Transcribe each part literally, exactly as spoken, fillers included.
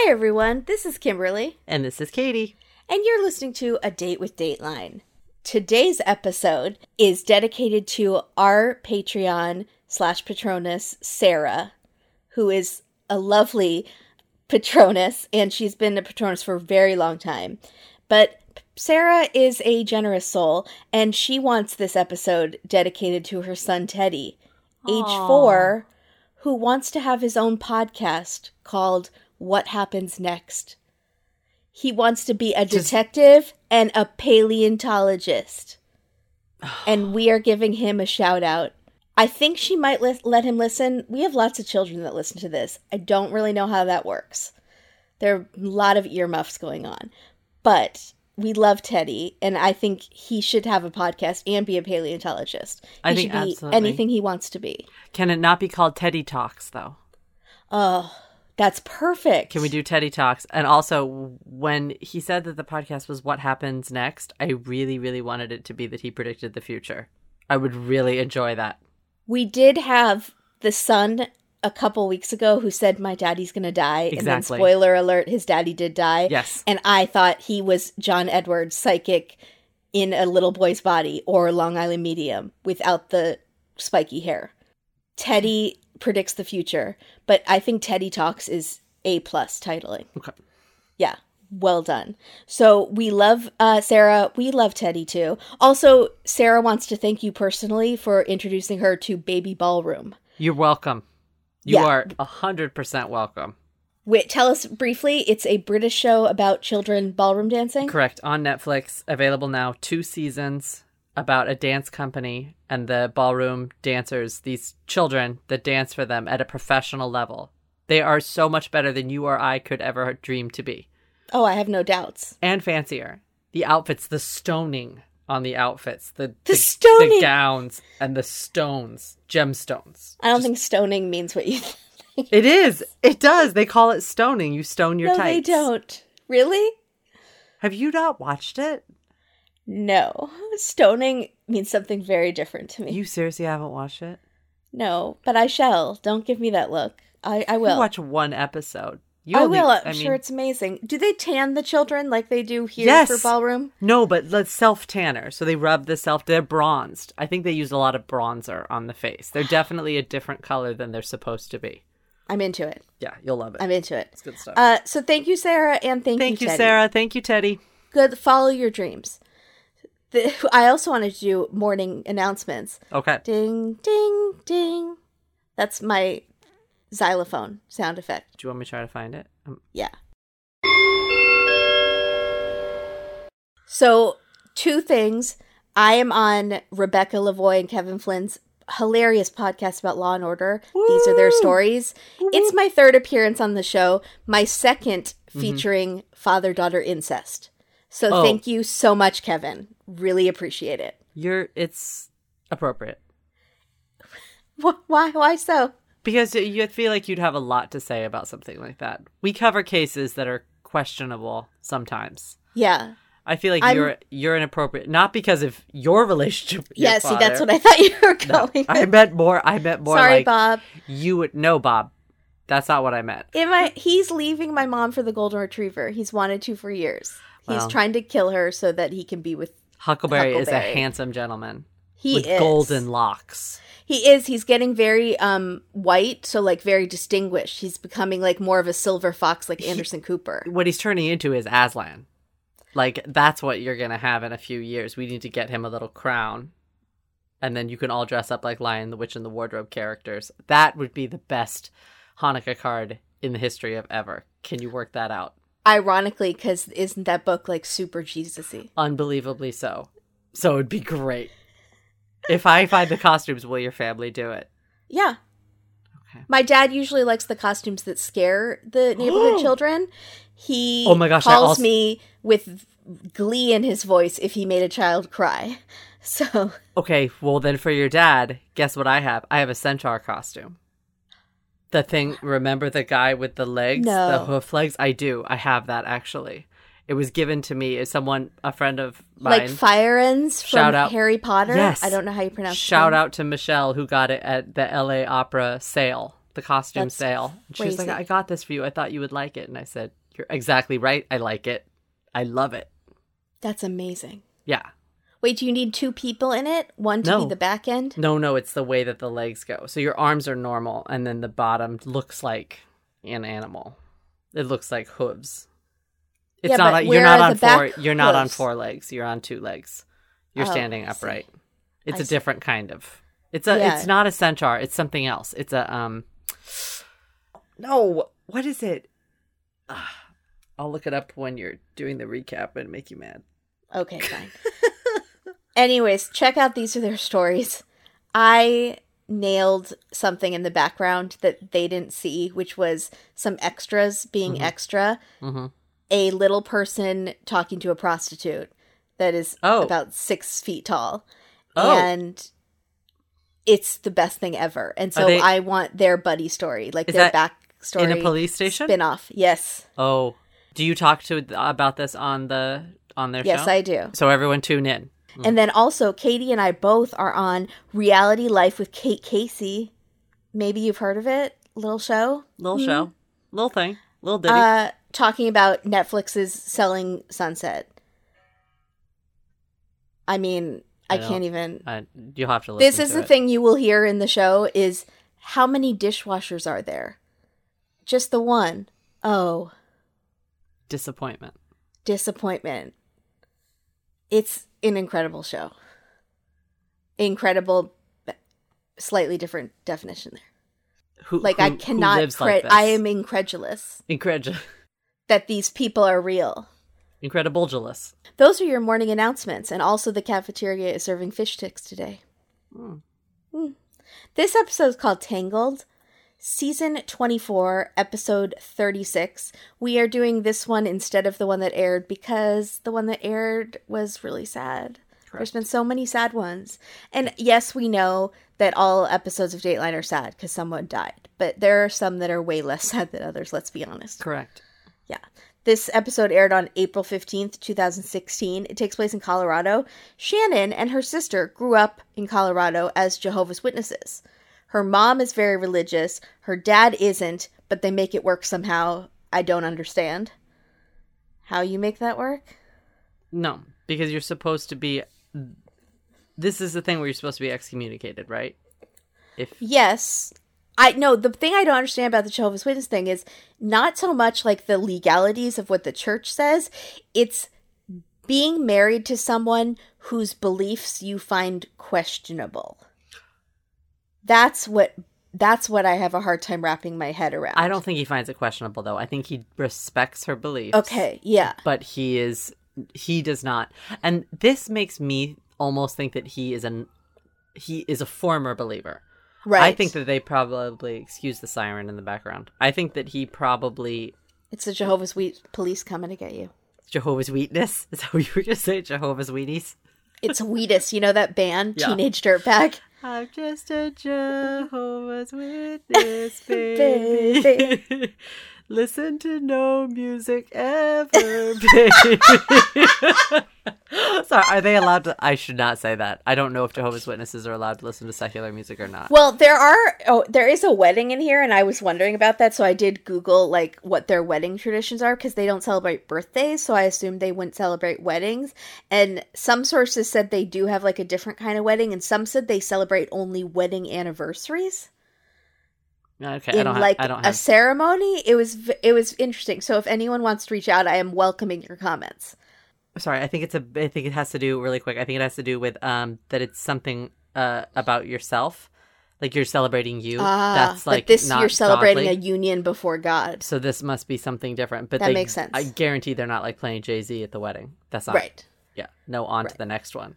Hi, everyone. This is Kimberly. And this is Katie. And you're listening to A Date with Dateline. Today's episode is dedicated to our Patreon slash Patronus, Sarah, who is a lovely Patronus, and she's been a Patronus for a very long time. But Sarah is a generous soul, and she wants this episode dedicated to her son, Teddy, age Aww. four, who wants to have his own podcast called What Happens Next. He wants to be a detective Just... and a paleontologist. And we are giving him a shout out. I think she might li- let him listen. We have lots of children that listen to this. I don't really know how that works. There are a lot of earmuffs going on. But we love Teddy, and I think he should have a podcast and be a paleontologist. He I think should be absolutely. anything he wants to be. Can it not be called Teddy Talks, though? Oh, that's perfect. Can we do Teddy Talks? And also, when he said that the podcast was What Happens Next, I really, really wanted it to be that he predicted the future. I would really enjoy that. We did have the son a couple weeks ago who said, my daddy's going to die. Exactly. And then, spoiler alert, his daddy did die. Yes. And I thought he was John Edwards, psychic in a little boy's body, or Long Island Medium without the spiky hair. Teddy predicts the future, but I think Teddy Talks is A-plus titling. Okay. Yeah. Well done. So we love uh, Sarah. We love Teddy too. Also, Sarah wants to thank you personally for introducing her to Baby Ballroom. You're welcome. You yeah. are one hundred percent welcome. Wait, tell us briefly. It's a British show about children ballroom dancing? Correct. On Netflix. Available now. Two seasons about a dance company and the ballroom dancers, these children that dance for them at a professional level. They are so much better than you or I could ever dream to be. Oh, I have no doubts. And fancier. The outfits, the stoning on the outfits. The, the, the stoning! The gowns and the stones. Gemstones. I don't Just, think stoning means what you think. It is. It does. They call it stoning. You stone your no, tights. No, they don't. Really? Have you not watched it? No. Stoning means something very different to me. You seriously haven't watched it? No, but I shall. Don't give me that look. I, I will. You watch one episode. You I only, will. I'm I mean, sure it's amazing. Do they tan the children like they do here yes. for ballroom? No, but let's self-tanner. So they rub the self... They're bronzed. I think they use a lot of bronzer on the face. They're definitely a different color than they're supposed to be. I'm into it. Yeah, you'll love it. I'm into it. It's good stuff. Uh, so thank you, Sarah, and thank, thank you, you, Teddy. Sarah. Thank you, Teddy. Good. Follow your dreams. The, I also wanted to do morning announcements. Okay. Ding, ding, ding. That's my xylophone sound effect. Do you want me to try to find it? Um, yeah. So, two things. I am on Rebecca Lavoie and Kevin Flynn's hilarious podcast about Law and Order. Woo! These are their stories. Woo! It's my third appearance on the show. My second featuring mm-hmm. father-daughter incest. So oh. thank you so much, Kevin. Really appreciate it. You're, it's appropriate. Why? Why so? Because you feel like you'd have a lot to say about something like that. We cover cases that are questionable sometimes. Yeah. I feel like I'm... you're you're inappropriate, not because of your relationship with yeah, your father. father. See, that's what I thought you were going no, with. I meant more, I meant more Sorry, like... Bob. You would... No, Bob. That's not what I meant. Am I, he's leaving my mom for the golden retriever. He's wanted to for years. He's well, trying to kill her so that he can be with Huckleberry. Huckleberry is a handsome gentleman. He with is. golden locks. He is. He's getting very um, white, so like very distinguished. He's becoming like more of a silver fox like Anderson he, Cooper. What he's turning into is Aslan. Like, that's what you're going to have in a few years. We need to get him a little crown. And then you can all dress up like Lion, the Witch, and the Wardrobe characters. That would be the best Hanukkah card in the history of ever. Can you work that out? Ironically, because isn't that book like super Jesus-y? Unbelievably so. So it'd be great. If I find the costumes, will your family do it? Yeah. Okay. My dad usually likes the costumes that scare the neighborhood children. He oh my gosh, calls also- me with glee in his voice if he made a child cry. So. Okay, well then for your dad, guess what I have? I have a centaur costume. The thing, remember the guy with the legs? No. The hoof legs? I do. I have that actually. It was given to me as someone, a friend of mine. Like Fire Ends from Shout out. Harry Potter? Yes. I don't know how you pronounce it. Shout out to Michelle who got it at the L A Opera sale. the costume That's sale. And she was like, crazy. I got this for you. I thought you would like it. And I said, you're exactly right. I like it. I love it. That's amazing. Yeah. Wait, do you need two people in it? One to No. be the back end? No, no, it's the way that the legs go. So your arms are normal, and then the bottom looks like an animal. It looks like hooves. It's Yeah, not. but You're where not are on the back four. You're not on hooves? four legs. You're on two legs. You're Oh, standing I see. upright. It's I a see. different kind of. It's a. Yeah. It's not a centaur. It's something else. It's a. Um. No. What is it? Ah, I'll look it up when you're doing the recap and make you mad. Okay, fine. Anyways, check out These Are Their Stories. I nailed something in the background that they didn't see, which was some extras being Mhm. extra. Mm-hmm. A little person talking to a prostitute that is Oh. about six feet tall. Oh. And it's the best thing ever. And so Are they- I want their buddy story, like Is their that backstory. in a police station? Spin-off. Yes. Oh. Do you talk to about this on the on their Yes, show? I do. So everyone tune in. And then also, Katie and I both are on Reality Life with Kate Casey. Maybe you've heard of it. Little show. Little show. Little thing. Little ditty. Uh, talking about Netflix's Selling Sunset. I mean, I, I don't- can't even. Uh, you'll have to listen This is to the it. thing you will hear in the show is how many dishwashers are there? Just the one. Oh, Disappointment. disappointment. It's an incredible show. Incredible, slightly different definition there. Who, Like who- I who cannot. lives Cre- like this? I am incredulous Incredible. that these people are real. Incredibulous. Those are your morning announcements, and also the cafeteria is serving fish sticks today. Mm. Mm. This episode is called Tangled, season twenty-four, episode thirty-six. We are doing this one instead of the one that aired because the one that aired was really sad. There's been so many sad ones. And yes, we know that all episodes of Dateline are sad because someone died. But there are some that are way less sad than others, let's be honest. Correct. Yeah. This episode aired on April fifteenth, twenty sixteen. It takes place in Colorado. Shannon and her sister grew up in Colorado as Jehovah's Witnesses. Her mom is very religious. Her dad isn't, but they make it work somehow. I don't understand how you make that work. No, because you're supposed to be. This is the thing where you're supposed to be excommunicated, right? If Yes. I no, the thing I don't understand about the Jehovah's Witness thing is not so much like the legalities of what the church says. It's being married to someone whose beliefs you find questionable. That's what that's what I have a hard time wrapping my head around. I don't think he finds it questionable, though. I think he respects her beliefs. Okay, yeah. But he is. He does not. And this makes me almost think that he is an. He is a former believer. Right. I think that they probably excuse the siren in the background. I think that he probably it's the Jehovah's we- police coming to get you. Jehovah's Witness. Is that what you were going to say? Jehovah's Wheaties. It's Wheatus, you know that band, Yeah. Teenage Dirtbag? I'm just a Jehovah's Witness, baby. Listen to no music ever, baby. Sorry, are they allowed to? I should not say that. I don't know if Jehovah's Witnesses are allowed to listen to secular music or not. Well, there are oh, there is a wedding in here, and I was wondering about that, so I did Google like what their wedding traditions are because they don't celebrate birthdays, so I assumed they wouldn't celebrate weddings. And some sources said they do have like a different kind of wedding, and some said they celebrate only wedding anniversaries Okay, I in don't have. like I don't a have. ceremony. It was v- it was interesting. So if anyone wants to reach out, I am welcoming your comments. Sorry, I think it's a. I think it has to do really quick. I think it has to do with um that it's something uh about yourself, like you're celebrating you. Ah, That's like but this not you're celebrating godly. a union before God, So this must be something different. But That they, makes sense. I guarantee they're not like playing Jay-Z at the wedding. That's not right? Yeah. No, on to Right. the next one.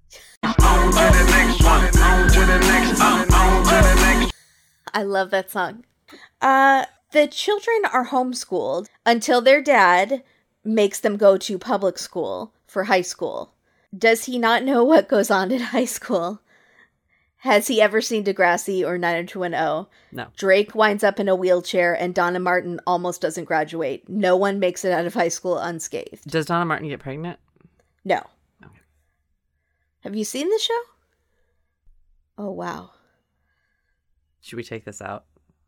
I love that song. Uh, the children are homeschooled until their dad makes them go to public school for high school. Does he not know what goes on in high school? Has he ever seen Degrassi or nine oh two one oh? No. Drake winds up in a wheelchair and Donna Martin almost doesn't graduate. No one makes it out of high school unscathed. Does Donna Martin get pregnant? No. Okay. Have you seen the show? Oh, wow. Should we take this out?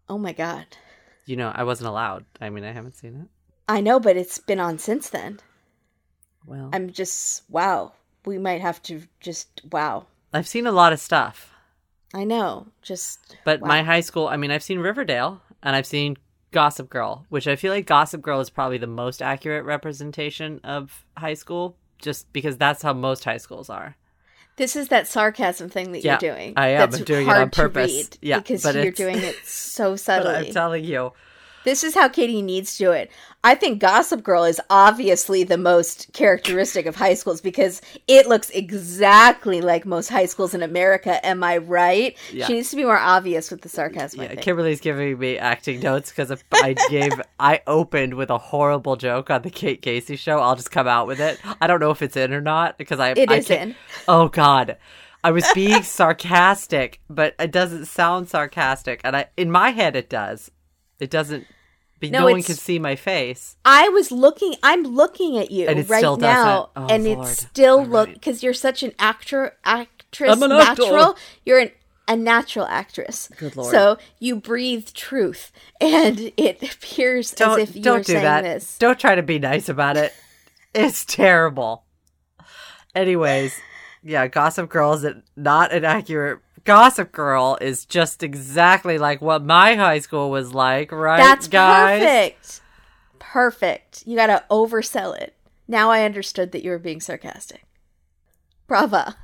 Oh my God. You know, I wasn't allowed. I mean, I haven't seen it. I know, but it's been on since then. Well, I'm just, wow. We might have to just, wow. I've seen a lot of stuff. I know, just. But wow. my high school, I mean, I've seen Riverdale and I've seen Gossip Girl, which I feel like Gossip Girl is probably the most accurate representation of high school, just because that's how most high schools are. This is that sarcasm thing that yeah, you're doing. I am. That's I'm doing hard it on purpose. To read yeah, because but you're it's... doing it so subtly. But I'm telling you. This is how Katie needs to do it. I think Gossip Girl is obviously the most characteristic of high schools because it looks exactly like most high schools in America. Am I right? Yeah. She needs to be more obvious with the sarcasm. Yeah, I think. Kimberly's giving me acting notes because I gave, I opened with a horrible joke on the Kate Casey show. I'll just come out with it. I don't know if it's in or not because I. It I is in. Oh God. I was being sarcastic, but it doesn't sound sarcastic. And I, in my head, it does. It doesn't. But no, no one can see my face. I was looking. I'm looking at you and it right still now, oh, and Lord. It still All look right. because you're such an actor, actress, I'm an natural. actor. You're an, a natural actress. Good Lord. So you breathe truth, and it appears don't, as if you're don't do saying that. this. Don't try to be nice about it. It's terrible. Anyways, yeah, Gossip Girl is not an accurate. Gossip Girl is just exactly like what my high school was like, right? That's guys? perfect. Perfect. You gotta oversell it. Now I understood that you were being sarcastic. Brava.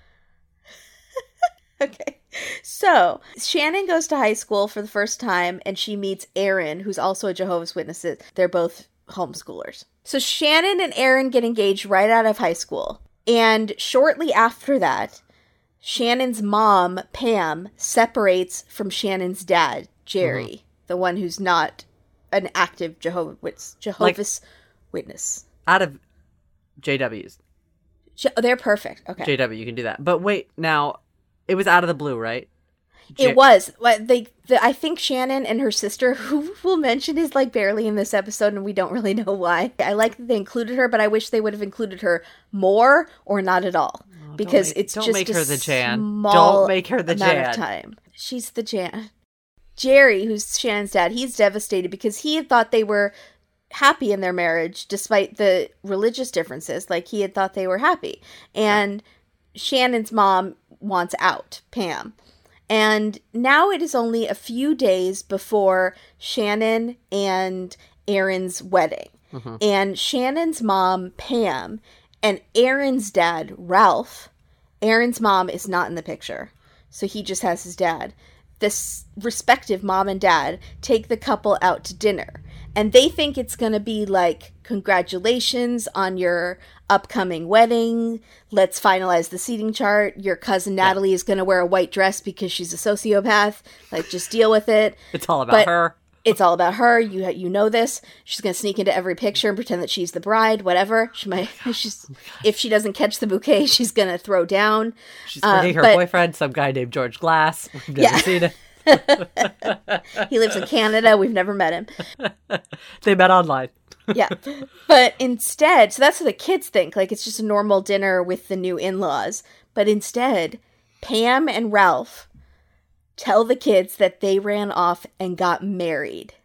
Okay. So, Shannon goes to high school for the first time and she meets Aaron, who's also a Jehovah's Witness. They're both homeschoolers. So, Shannon and Aaron get engaged right out of high school. And shortly after that, Shannon's mom, Pam, separates from Shannon's dad, Jerry, mm-hmm. the one who's not an active Jehovah Witness, Jehovah's like, Witness. Out of J Ws. Je- they're perfect. Okay. J W, you can do that. But wait, now, it was out of the blue, right? J- it was. They, the, I think Shannon and her sister, who we'll mention is like barely in this episode, and we don't really know why. I like that they included her, but I wish they would have included her more or not at all. Oh, because make, it's don't just make a her the Jan. small Don't make her the amount Jan. of time. She's the Jan. Jerry, who's Shannon's dad, he's devastated because he had thought they were happy in their marriage despite the religious differences. Like, he had thought they were happy. And Shannon's mom wants out, Pam. And now it is only a few days before Shannon and Aaron's wedding. Mm-hmm. And Shannon's mom, Pam, and Aaron's dad, Ralph, Aaron's mom is not in the picture. So he just has his dad. This respective mom and dad take the couple out to dinner. And they think it's going to be like, congratulations on your upcoming wedding. Let's finalize the seating chart. Your cousin Natalie yeah. is going to wear a white dress because she's a sociopath. Like, just deal with it. It's all about but her. It's all about her. You you know this. She's going to sneak into every picture and pretend that she's the bride, whatever. She might. She's oh if she doesn't catch the bouquet, she's going to throw down. She's bringing uh, her but, boyfriend, some guy named George Glass. We've never yeah. seen it. He lives in Canada. We've never met him. They met online. Yeah. But instead, so that's what the kids think. Like, it's just a normal dinner with the new in-laws. But instead, Pam and Ralph tell the kids that they ran off and got married.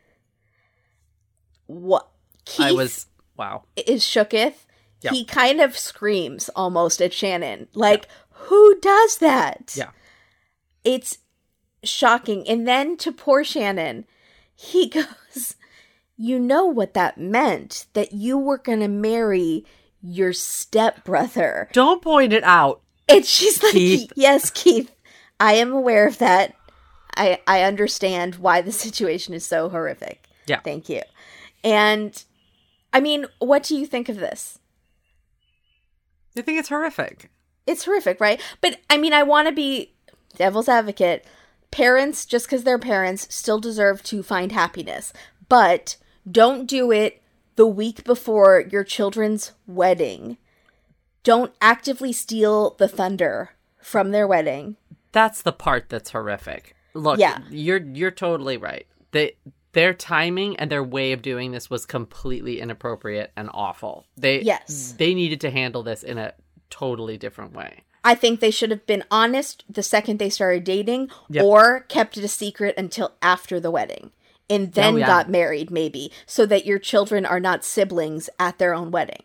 What? Keith I was, wow. is shooketh. Yep. He kind of screams almost at Shannon. Like, yep. Who does that? Yeah. It's shocking. And then to poor Shannon, he goes, you know what that meant, that you were going to marry your stepbrother. Don't point it out. And she's like, Keith. Yes, Keith, I am aware of that. I, I understand why the situation is so horrific. Yeah. Thank you. And, I mean, what do you think of this? I think it's horrific. It's horrific, right? But, I mean, I want to be devil's advocate. Parents, just because they're parents, still deserve to find happiness. But don't do it the week before your children's wedding. Don't actively steal the thunder from their wedding. That's the part that's horrific. Look, yeah. you're you're totally right. They, their timing and their way of doing this was completely inappropriate and awful. They yes. they needed to handle this in a totally different way. I think they should have been honest the second they started dating, Yep. or kept it a secret until after the wedding. And then Oh, yeah. got married, maybe, so that your children are not siblings at their own wedding.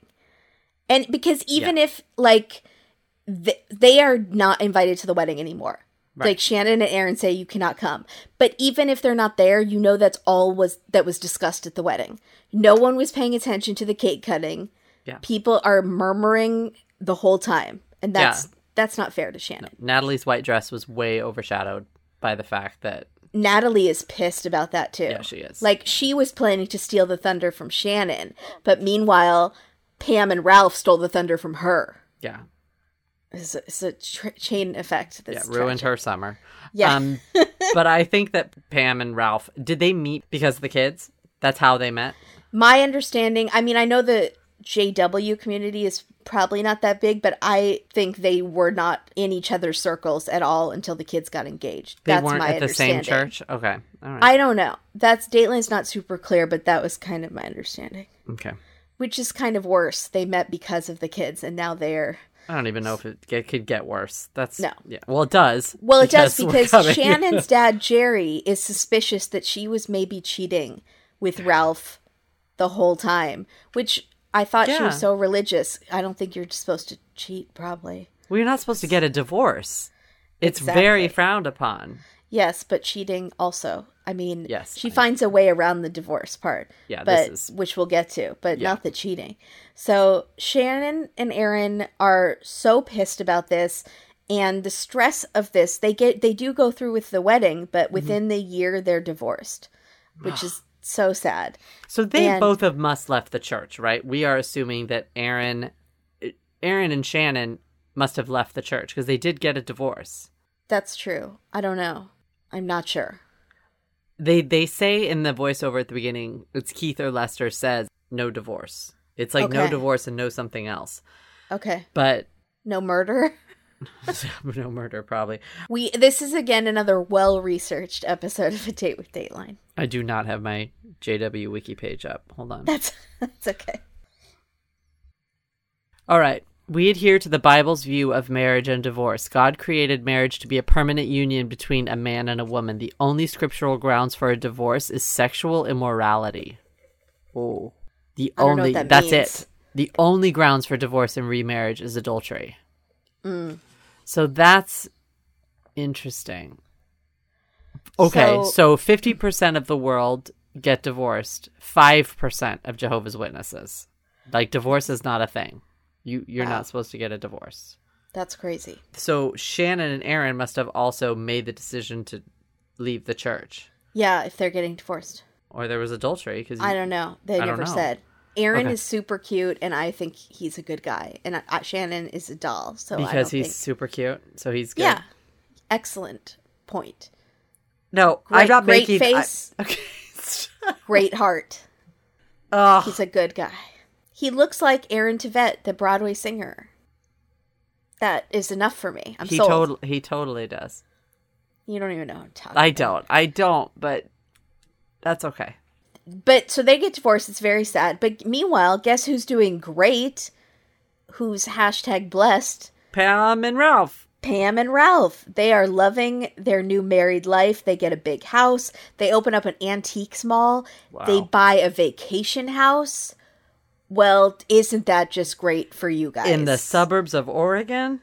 And because even Yeah. if, like, th- they are not invited to the wedding anymore. Right. Like, Shannon and Aaron say you cannot come. But even if they're not there, you know that's all was that was discussed at the wedding. No one was paying attention to the cake cutting. Yeah. People are murmuring the whole time. And that's Yeah. that's not fair to Shannon. Natalie's white dress was way overshadowed by the fact that, Natalie is pissed about that too. yeah, she is. Like, she was planning to steal the thunder from Shannon, but meanwhile, Pam and Ralph stole the thunder from her. yeah, It's a, it's a tra- chain effect. yeah, That's ruined tragic. her summer. Yeah. Um, but I think that Pam and Ralph, did they meet because of the kids? That's how they met? My understanding, I mean, I know the J W community is probably not that big, but I think they were not in each other's circles at all until the kids got engaged. They That's weren't my at the same understanding. church? Okay, all right. I don't know. That's Dateline's not super clear, but that was kind of my understanding. Okay. Which is kind of worse. They met because of the kids, and now they're... I don't even know if it, it could get worse. That's No. Yeah. Well, it does. Well, it does we're because coming. Shannon's dad, Jerry, is suspicious that she was maybe cheating with Ralph the whole time, which I thought she Yeah. was so religious. I don't think you're supposed to cheat, probably. Well, you're not supposed to get a divorce. It's Exactly. very frowned upon. Yes, but cheating also. I mean, Yes, she I- finds a way around the divorce part. Yeah, but this is- which we'll get to, but Yeah. not the cheating. So Shannon and Aaron are so pissed about this, and the stress of this, they get they do go through with the wedding, but Mm-hmm. within the year they're divorced, which is so sad. So they And- both have must left the church, right? We are assuming that Aaron, Aaron and Shannon must have left the church because they did get a divorce. That's true. I don't know. I'm not sure. They they say in the voiceover at the beginning, it's Keith or Lester says no divorce. It's like no Okay. divorce and no something else, Okay. but No murder. no murder probably. We this is again another well-researched episode of A Date with Dateline. I do not have my J W wiki page up. Hold on. That's that's okay. All right. We adhere to the Bible's view of marriage and divorce. God created marriage to be a permanent union between a man and a woman. The only scriptural grounds for a divorce is sexual immorality. Oh. The I don't know only what that that's means. it. The only grounds for divorce and remarriage is adultery. Mm. So that's interesting. Okay, So- so fifty percent of the world get divorced. five percent of Jehovah's Witnesses. Like, divorce is not a thing. You, you're Wow. not supposed to get a divorce. That's crazy. So Shannon and Aaron must have also made the decision to leave the church. Yeah, if they're getting divorced. Or there was adultery. Because I don't know. They I don't never know. said. Aaron Okay. is super cute, and I think he's a good guy. And I, I, Shannon is a doll, so I Because don't he's think... super cute. So he's good. Yeah. Excellent point. No, I'm Great- not great making... I- face. okay. Great heart. Ugh. He's a good guy. He looks like Aaron Tveit, the Broadway singer. That is enough for me. I'm he, sold. total, he totally does. You don't even know what I'm talking I about. don't. I don't, but that's okay. But so they get divorced. It's very sad. But meanwhile, guess who's doing great? Who's hashtag blessed? Pam and Ralph. Pam and Ralph. They are loving their new married life. They get a big house. They open up an antiques mall. Wow. They buy a vacation house. Well, isn't that just great for you guys? In the suburbs of Oregon?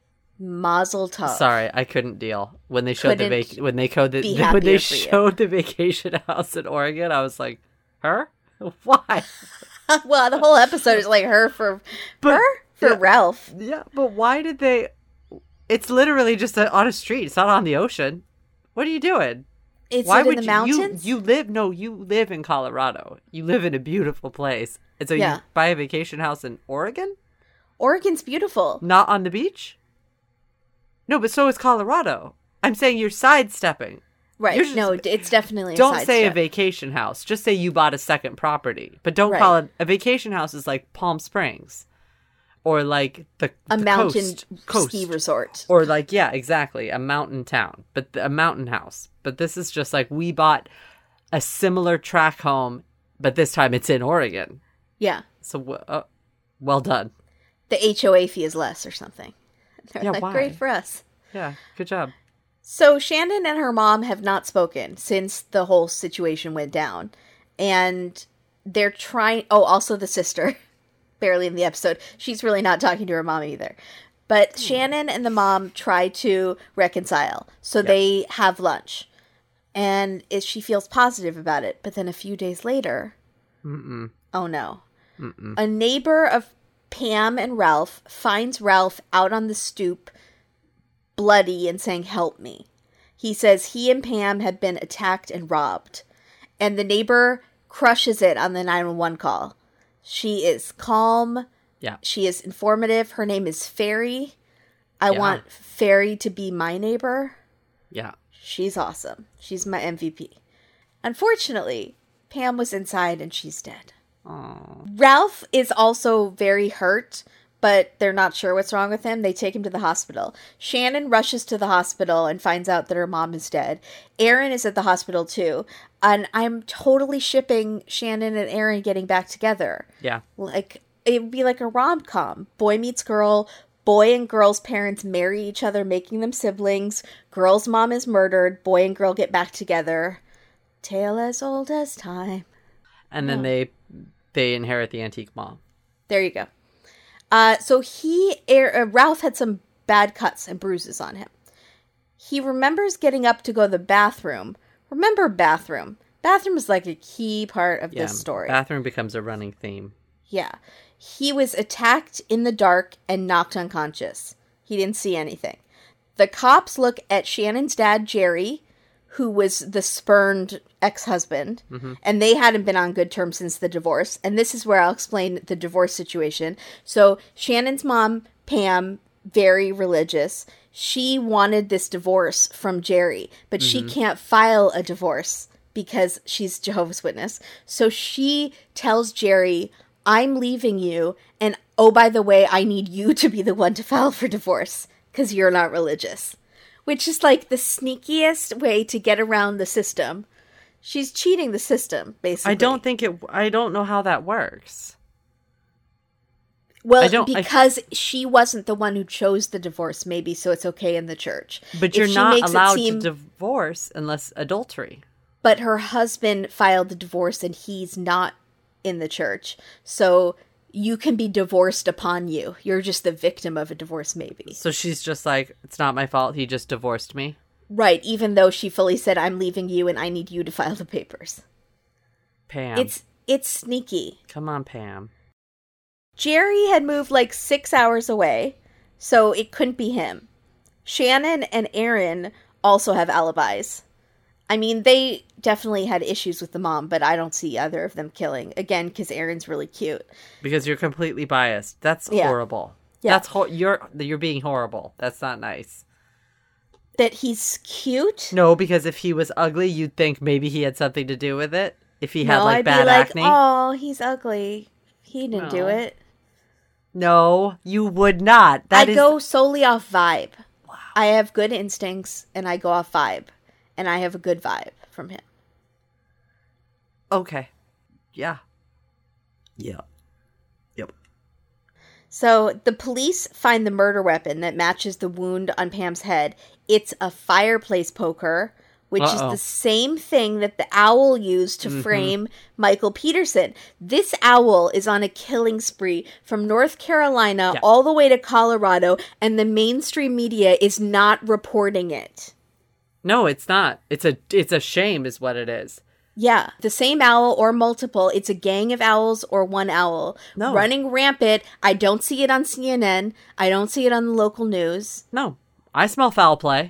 Mazel tov. Sorry, I couldn't deal when they showed the Couldn't vac- when they showed the be when happier they for you. showed the vacation house in Oregon. I was like, her? Why? Well, the whole episode is like her for But- her for yeah. Ralph. Yeah, but why did they? It's literally just a, on a street. It's not on the ocean. What are you doing? It's Why it in would the you, mountains. you? You live no. You live in Colorado. You live in a beautiful place, and so Yeah. you buy a vacation house in Oregon, Oregon's beautiful. not on the beach. No, but so is Colorado. I'm saying you're sidestepping. Right. You're just- no, it's definitely a Don't side say a step. vacation house. Just say you bought a second property. But don't Right. call it a vacation house. Is like Palm Springs, or like the a the mountain coast, coast. ski resort. Or like, yeah, exactly, a mountain town, but th- a mountain house. But this is just like we bought a similar track home, but this time it's in Oregon. Yeah. So w- uh, well done. the H O A fee is less or something. They're Yeah, like, why? great for us. Yeah, good job. So Shannon and her mom have not spoken since the whole situation went down. And they're trying... Oh, also the sister. Barely in the episode. She's really not talking to her mom either. But mm. Shannon and the mom try to reconcile. So yep. they have lunch. And it, she feels positive about it. But then a few days later... Mm-mm. Oh, no. Mm-mm. A neighbor of Pam and Ralph finds Ralph out on the stoop, bloody and saying, "Help me." He says he and Pam had been attacked and robbed. And the neighbor crushes it on the nine one one call. She is calm. Yeah. She is informative. Her name is Fairy. I yeah. want Fairy to be my neighbor. Yeah. She's awesome. She's my M V P. Unfortunately, Pam was inside and she's dead. Aww. Ralph is also very hurt, but they're not sure what's wrong with him. They take him to the hospital. Shannon rushes to the hospital and finds out that her mom is dead. Aaron is at the hospital too. And I'm totally shipping Shannon and Aaron getting back together. Yeah. Like, it would be like a rom-com. Boy meets girl. Boy and girl's parents marry each other, making them siblings. Girl's mom is murdered. Boy and girl get back together. Tale as old as time. And then oh. they they inherit the antique mom. There you go. Uh, so he, uh, Ralph had some bad cuts and bruises on him. He remembers getting up to go to the bathroom. Remember bathroom. Bathroom is like a key part of yeah, this story. Bathroom becomes a running theme. Yeah. He was attacked in the dark and knocked unconscious. He didn't see anything. The cops look at Shannon's dad, Jerry, who was the spurned ex-husband, mm-hmm. and they hadn't been on good terms since the divorce. And this is where I'll explain the divorce situation. So Shannon's mom, Pam, very religious. She wanted this divorce from Jerry, but mm-hmm. she can't file a divorce because she's Jehovah's Witness. So she tells Jerry, "I'm leaving you, and oh, by the way, I need you to be the one to file for divorce because you're not religious." Which is like the sneakiest way to get around the system. She's cheating the system, basically. I don't think it... I don't know how that works. Well, because I, she wasn't the one who chose the divorce, maybe, so it's okay in the church. But you're not allowed seem, to divorce unless adultery. But her husband filed the divorce and he's not in the church. So you can be divorced upon you. You're just the victim of a divorce, maybe. So she's just like, it's not my fault. He just divorced me. Right. Even though she fully said, "I'm leaving you and I need you to file the papers." Pam. It's it's sneaky. Come on, Pam. Jerry had moved like six hours away, so it couldn't be him. Shannon and Aaron also have alibis. I mean, they definitely had issues with the mom, but I don't see either of them killing. Again, because Aaron's really cute. Because you're completely biased. That's yeah. horrible. Yeah. That's ho- you're you're being horrible. That's not nice. That he's cute? No, because if he was ugly, you'd think maybe he had something to do with it. If he had no, like I'd bad be like, acne. Oh, he's ugly. He didn't no. do it. No, you would not. That I is... go solely off vibe. Wow. I have good instincts, and I go off vibe. And I have a good vibe from him. Okay. Yeah. Yeah. Yep. So the police find the murder weapon that matches the wound on Pam's head. It's a fireplace poker, which Uh-oh. is the same thing that the owl used to mm-hmm. frame Michael Peterson. This owl is on a killing spree from North Carolina yeah. all the way to Colorado, and the mainstream media is not reporting it. No, it's not. It's a it's a shame is what it is. Yeah. The same owl or multiple. It's a gang of owls or one owl. No. Running rampant. I don't see it on C N N. I don't see it on the local news. No. I smell foul play.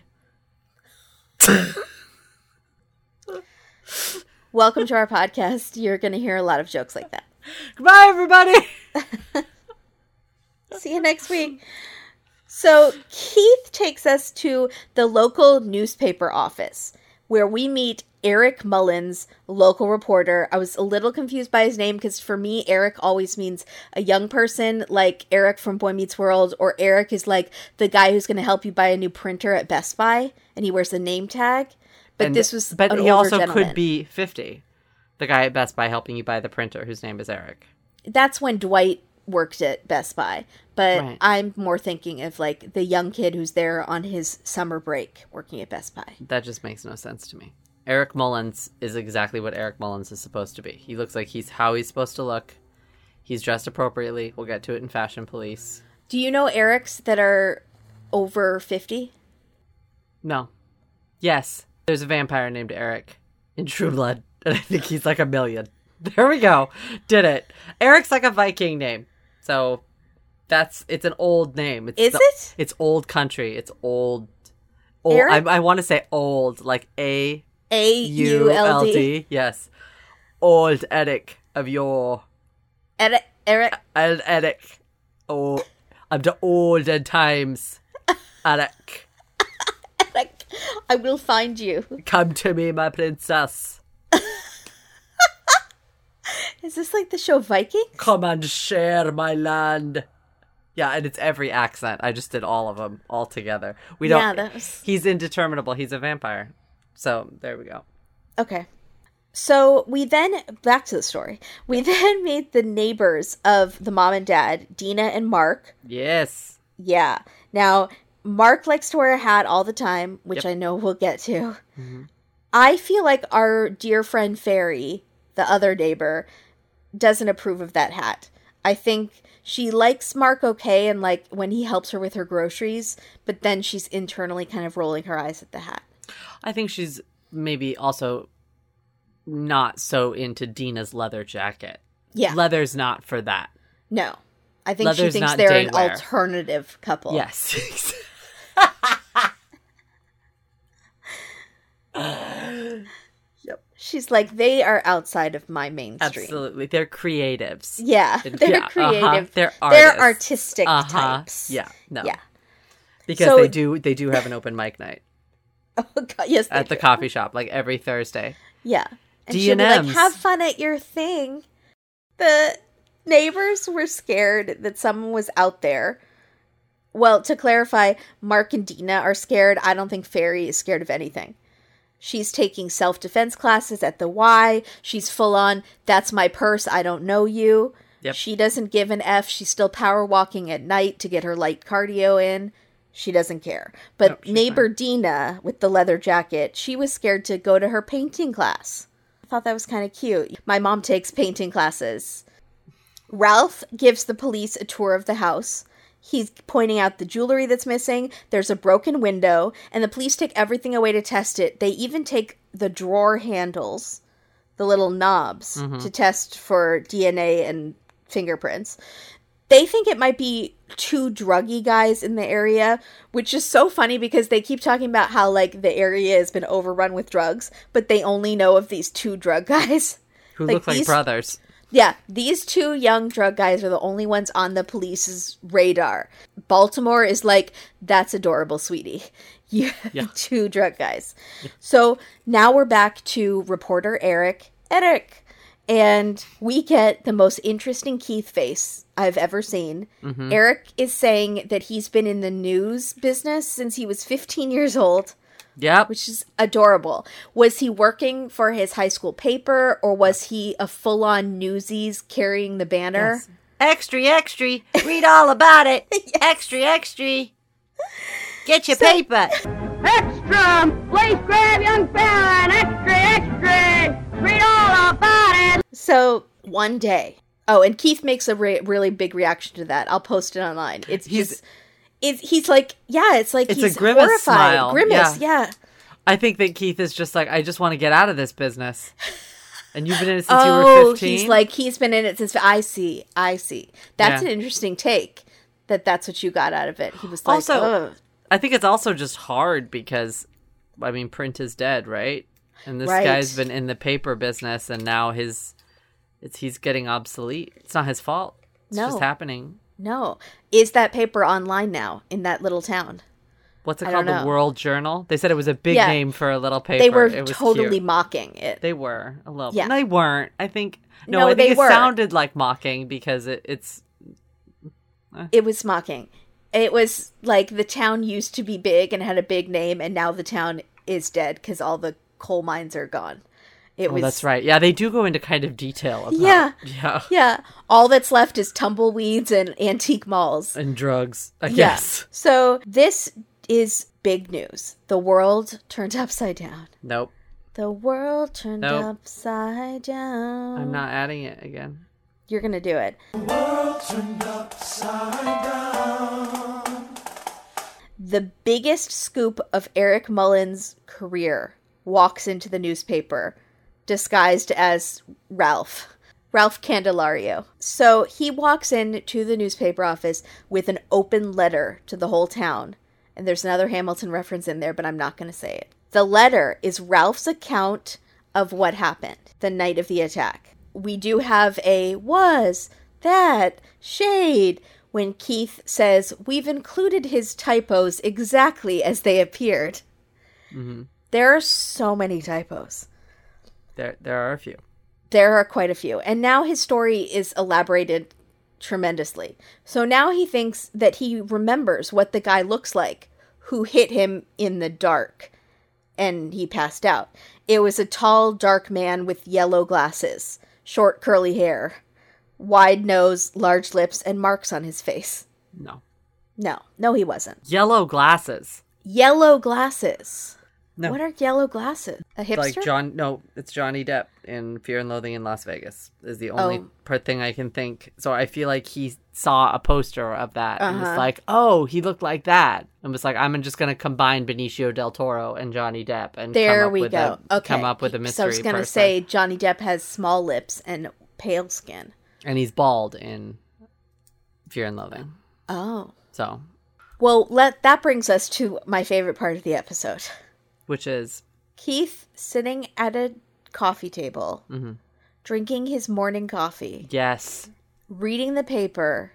Welcome to our podcast. You're going to hear a lot of jokes like that. Goodbye, everybody! See you next week. So Keith takes us to the local newspaper office where we meet Eric Mullins, local reporter. I was a little confused by his name because for me, Eric always means a young person like Eric from Boy Meets World, or Eric is like the guy who's going to help you buy a new printer at Best Buy and he wears the name tag. But and, this was But an he older also gentleman. could be fifty. The guy at Best Buy helping you buy the printer whose name is Eric. That's when Dwight worked at Best Buy. But Right. I'm more thinking of, like, the young kid who's there on his summer break working at Best Buy. That just makes no sense to me. Eric Mullins is exactly what Eric Mullins is supposed to be. He looks like he's how he's supposed to look. He's dressed appropriately. We'll get to it in Fashion Police. Do you know Erics that are over fifty? No. Yes. There's a vampire named Eric in True Blood, and I think he's like a million. There we go. Did it. Eric's like a Viking name. So that's, it's an old name. It's Is the, it? It's old country. It's old. old Eric? I, I want to say old, like A A U U L L D. D. Yes. Old Eric of your. Eric. Eric. Old Eric. Oh, of the olden times. Eric. Eric. I will find you. Come to me, my princess. Is this like the show Viking? Come and share my land. Yeah, and it's every accent. I just did all of them all together. We don't. Yeah, that was... He's indeterminable. He's a vampire. So there we go. Okay. So we then, back to the story. We then meet the neighbors of the mom and dad, Dina and Mark. Yes. Yeah. Now, Mark likes to wear a hat all the time, which Yep. I know we'll get to. Mm-hmm. I feel like our dear friend Fairy, the other neighbor, doesn't approve of that hat. I think she likes Mark okay and like when he helps her with her groceries, but then she's internally kind of rolling her eyes at the hat. I think she's maybe also not so into Dina's leather jacket. Yeah. Leather's not for that. No. I think Leather's she thinks not they're an daywear. alternative couple. Yes. Yep. She's like, they are outside of my mainstream. Absolutely. They're creatives. Yeah. They're Yeah, creative. uh-huh. They're They're artists. artistic Uh-huh. types. Yeah. No. Yeah. Because So- they do they do have an open mic night Oh, God. Yes, they at the do. coffee shop, like every Thursday. Yeah. And D she'll and be like, M's. have fun at your thing. The neighbors were scared that someone was out there. Well, to clarify, Mark and Dina are scared. I don't think Fairy is scared of anything. She's taking self-defense classes at the Y. She's full on, that's my purse, I don't know you. Yep. She doesn't give an F. She's still power walking at night to get her light cardio in. She doesn't care. But Nope, she's neighbor fine. Dina with the leather jacket, she was scared to go to her painting class. I thought that was kind of cute. My mom takes painting classes. Ralph gives the police a tour of the house. He's pointing out the jewelry that's missing. There's a broken window, and the police take everything away to test it. They even take the drawer handles, the little knobs, Mm-hmm. to test for D N A and fingerprints. They think it might be two druggy guys in the area, which is so funny because they keep talking about how, like, the area has been overrun with drugs, but they only know of these two drug guys. Who Like, look like these- brothers. Yeah, these two young drug guys are the only ones on the police's radar. Baltimore is like, that's adorable, sweetie. You have Yeah. two drug guys. So now we're back to reporter Eric. Eric. And we get the most interesting Keith face I've ever seen. Mm-hmm. Eric is saying that he's been in the news business since he was fifteen years old, Yep. which is adorable. Was he working for his high school paper, or was he a full-on newsies carrying the banner? Yes. Extra, extra. Read all about it. Extra, extra. Get your paper. Extra! Please grab young fella and extra, extra! Read all about it! So, one day. Oh, and Keith makes a re- really big reaction to that. I'll post it online. It's He's- just... It's, he's like, yeah, it's like It's a he's grimace horrified. smile. Grimace, Yeah. yeah. I think that Keith is just like, I just want to get out of this business. And you've been in it since Oh, you were fifteen? he's like, he's been in it since... I see, I see. That's Yeah. an interesting take, that that's what you got out of it. He was like, Also, ugh. I think it's also just hard because, I mean, print is dead, right? And this Right. guy's been in the paper business, and now his, it's he's getting obsolete. It's not his fault. It's No. just happening. No. Is that paper online now in that little town? What's it I called? don't The know. World Journal? They said it was a big Yeah. name for a little paper. They were It was totally cute. mocking it. They were a little. Yeah. No, they weren't. I think. No, No, I think they it were. sounded like mocking because it, it's. It was mocking. It was like the town used to be big and had a big name, and now the town is dead because all the coal mines are gone. It oh, was that's right. Yeah, they do go into kind of detail about Yeah. Yeah. Yeah. All that's left is tumbleweeds and antique malls. And drugs, I Yeah. guess. So this is big news. The world turned upside down. Nope. The world turned Nope. upside down. I'm not adding it again. You're going to do it. The world turned upside down. The biggest scoop of Eric Mullins' career walks into the newspaper, disguised as Ralph. Ralph Candelario. So he walks into the newspaper office with an open letter to the whole town. And there's another Hamilton reference in there, but I'm not going to say it. The letter is Ralph's account of what happened the night of the attack. We do have a was, that, shade, when Keith says, we've included his typos exactly as they appeared. Mm-hmm. There are so many typos. There, there are a few. There are quite a few. And now his story is elaborated tremendously. So now he thinks that he remembers what the guy looks like who hit him in the dark. And he passed out. It was a tall, dark man with yellow glasses, short, curly hair, wide nose, large lips, and marks on his face. No. No. No, he wasn't. Yellow glasses. Yellow glasses. No. What are yellow glasses? A hipster? Like John, no, it's Johnny Depp in Fear and Loathing in Las Vegas is the only Oh. part thing I can think. So I feel like he saw a poster of that and was Uh-huh. like, oh, he looked like that. And was like, I'm just going to combine Benicio del Toro and Johnny Depp and There come up we with go. A, Okay. come up with a mystery So I was going to person. say Johnny Depp has small lips and pale skin. And he's bald in Fear and Loathing. Oh. So, Well, let that brings us to my favorite part of the episode. which is, Keith sitting at a coffee table, mm-hmm. drinking his morning coffee, yes, reading the paper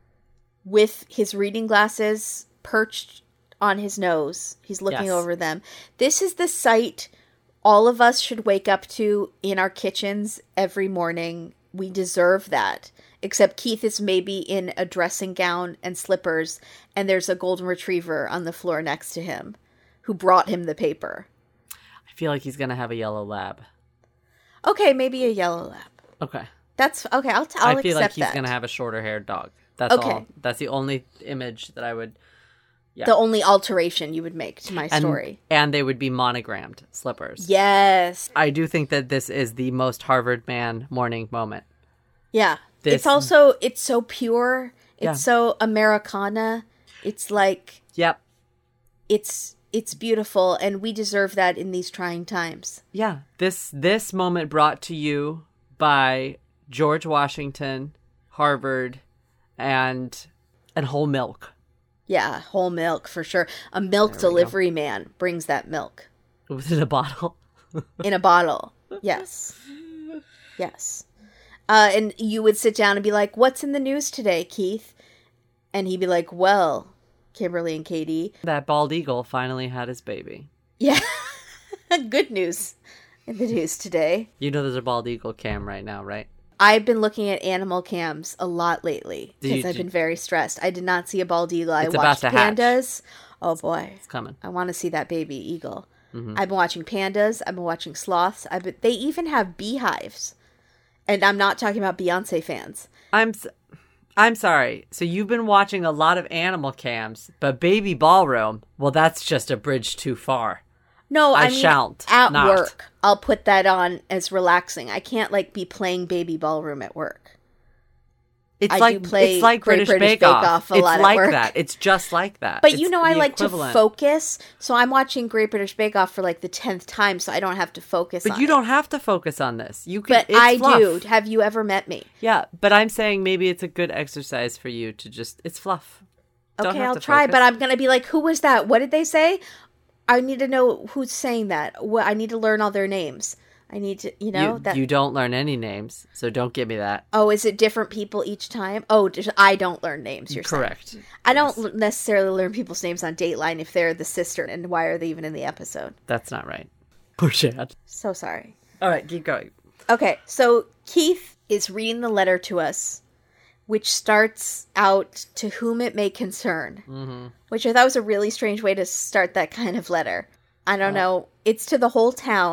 with his reading glasses perched on his nose. He's looking Yes. over them. This is the sight all of us should wake up to in our kitchens every morning. We deserve that. Except Keith is maybe in a dressing gown and slippers, and there's a golden retriever on the floor next to him who brought him the paper. I feel like he's going to have a yellow lab. Okay, maybe a yellow lab. Okay. That's okay. I'll t- I'll I feel accept like he's that. going to have a shorter haired dog. That's Okay. all. That's the only image that I would. Yeah. The only alteration you would make to my and, story. And they would be monogrammed slippers. Yes. I do think that this is the most Harvard man morning moment. Yeah. This- It's also it's so pure. It's Yeah. so Americana. It's like Yep. it's it's beautiful, and we deserve that in these trying times. Yeah. This this moment brought to you by George Washington, Harvard, and and whole milk. Yeah, whole milk for sure. A milk There we go. delivery man brings that milk It was in a bottle. in a bottle. Yes. Yes. Uh, and you would sit down and be like, "What's in the news today, Keith?" And he'd be like, "Well, Kimberly and Katie, That bald eagle finally had his baby. yeah, good news in the news today." You know there's a bald eagle cam right now, right? I've been looking at animal cams a lot lately Did you- because I've did- been very stressed. I did not see a bald eagle. I It's about watched to hatch. pandas. Oh boy, It's coming. I want to see that baby eagle. Mhm. I've been watching pandas. I've been watching sloths. I've been, they even have beehives, and I'm not talking about Beyonce fans. I'm s- I'm sorry. So you've been watching a lot of animal cams, but Baby Ballroom, well, that's just a bridge too far. No, I, I mean, shan't at not. work. I'll put that on as relaxing. I can't like be playing Baby Ballroom at work. It's I like do play it's like Great British, British Bake, Bake Off. Off a it's lot at like work. that. It's just like that. But It's you know, I the like equivalent. to focus, so I'm watching Great British Bake Off for like the tenth time, so I don't have to focus. But on you it. don't have to focus on this. You can. But it's I fluff. do. Have you ever met me? Yeah, but I'm saying maybe it's a good exercise for you to just. It's fluff. Don't Okay, have I'll to try, focus. but I'm gonna be like, who was that? What did they say? I need to know who's saying that. What I need to learn all their names. I need to, you know, you, that. you don't learn any names, so don't give me that. Oh, is it different people each time? Oh, just, I don't learn names. You're saying. Correct. I don't l- necessarily learn people's names on Dateline if they're the sister, and why are they even in the episode? That's not right. Poor Chad. So sorry. All right, keep going. Okay, so Keith is reading the letter to us, which starts out to whom it may concern, Mm-hmm. which I thought was a really strange way to start that kind of letter. I don't know. It's to the whole town.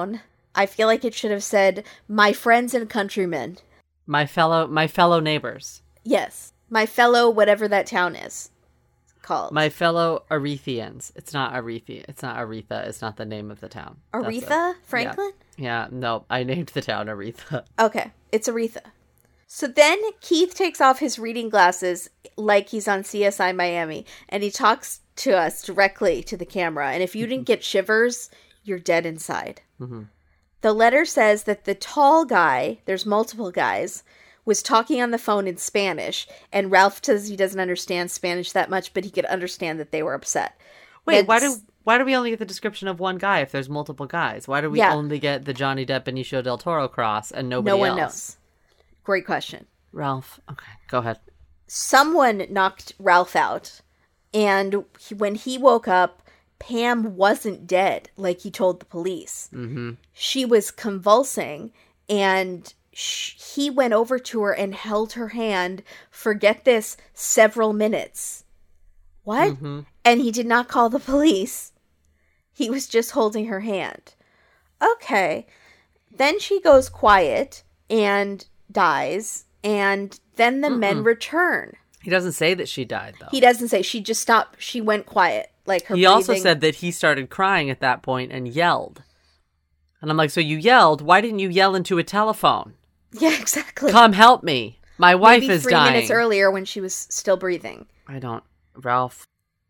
I feel like it should have said, my friends and countrymen. My fellow, my fellow neighbors. Yes. My fellow whatever that town is called. My fellow Arethians. It's not Arethi. It's not Aretha. It's not the name of the town. That's Aretha? it. Franklin? Yeah. yeah, no, I named the town Aretha. Okay, it's Aretha. So then Keith takes off his reading glasses like he's on C S I Miami, and he talks to us directly to the camera. And if you didn't get shivers, you're dead inside. Mm-hmm. The letter says that the tall guy, there's multiple guys, was talking on the phone in Spanish, and Ralph says he doesn't understand Spanish that much, but he could understand that they were upset. Wait, why That's- do why do we only get the description of one guy if there's multiple guys? Why do we Yeah. only get the Johnny Depp Benicio del Toro cross and nobody no one else? knows? Great question. Ralph. Okay, go ahead. Someone knocked Ralph out, and he, when he woke up, Pam wasn't dead like he told the police. Mm-hmm. She was convulsing, and sh- he went over to her and held her hand for, get this, several minutes. What? Mm-hmm. And he did not call the police. He was just holding her hand. Okay. Then she goes quiet and dies, and then the Mm-mm. men return. He doesn't say that she died, though. He doesn't say. She just stopped. She went quiet. Like her He also breathing- said that he started crying at that point and yelled. And I'm like, so you yelled? Why didn't you yell into a telephone? Yeah, exactly. Come help me. My wife Maybe is three dying. minutes earlier when she was still breathing. I don't. Ralph.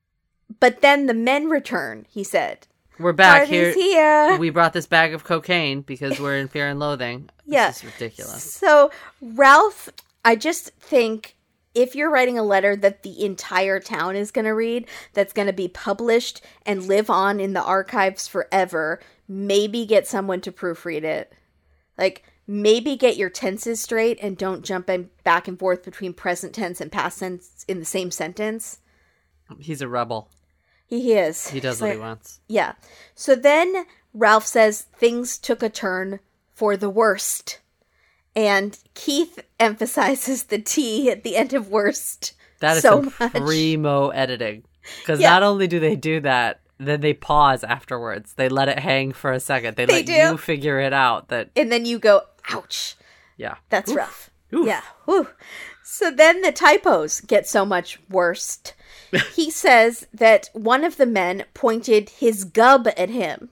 But then the men return, he said. We're back Party's here. here. We brought this bag of cocaine because we're in Fear and Loathing. Yeah. This is ridiculous. So, Ralph, I just think if you're writing a letter that the entire town is going to read, that's going to be published and live on in the archives forever, maybe get someone to proofread it. Like, maybe get your tenses straight and don't jump in back and forth between present tense and past tense in the same sentence. He's a rebel. He is. He does He's what like- he wants. Yeah. So then Ralph says things took a turn for the worst. And Keith emphasizes the T at the end of worst. That is so some much. primo editing. Because Yeah. not only do they do that, then they pause afterwards. They let it hang for a second. They, They let do. you figure it out. That And then you go, ouch. yeah, That's Oof. rough. Oof. Yeah. Whew. So then the typos get so much worse. He says that one of the men pointed his gub at him.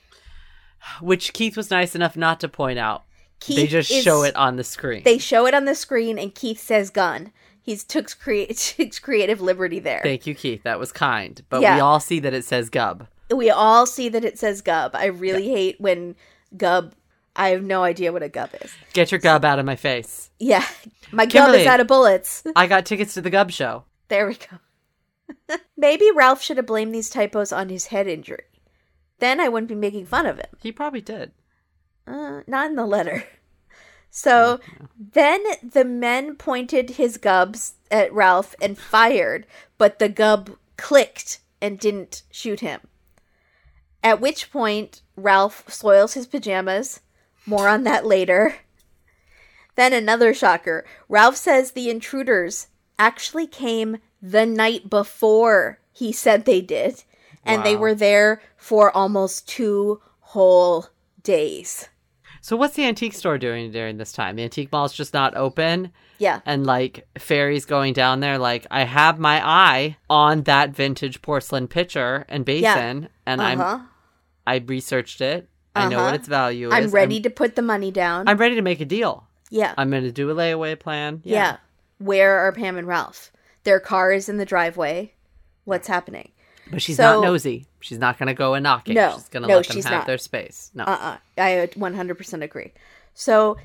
Which Keith was nice enough not to point out. Keith they just is- show it on the screen. They show it on the screen, and Keith says gun. He's took crea- takes creative liberty there. Thank you, Keith. That was kind. But Yeah. we all see that it says Gub. We all see that it says gub. I really hate when gub... I have no idea what a gub is. Get your Gub out of my face. Yeah. My gub Kimberly. is out of bullets. I got tickets to the Gub show. There we go. Maybe Ralph should have blamed these typos on his head injury. Then I wouldn't be making fun of him. He probably did. Uh, not in the letter. So then the men pointed his gubs at Ralph and fired, but the gub clicked and didn't shoot him. At which point, Ralph soils his pajamas. More on that later. Then another shocker. Ralph says the intruders actually came the night before he said they did. And they Wow. were there for almost two whole days. So what's the antique store doing during this time? The antique mall's just not open. Yeah. And like Fairy's going down there like, I have my eye on that vintage porcelain pitcher and basin. And I'm Uh-huh. I researched it. I know Uh-huh. what its value is. I'm ready to put the money down. I'm ready to make a deal. yeah. I'm going to do a layaway plan. yeah. Where are Pam and Ralph? Their car is in the driveway. What's happening? But she's So- not nosy. She's not going to go and knocking. No. She's going to No, let them she's have not. their space. No. Uh-uh. I one hundred percent agree. So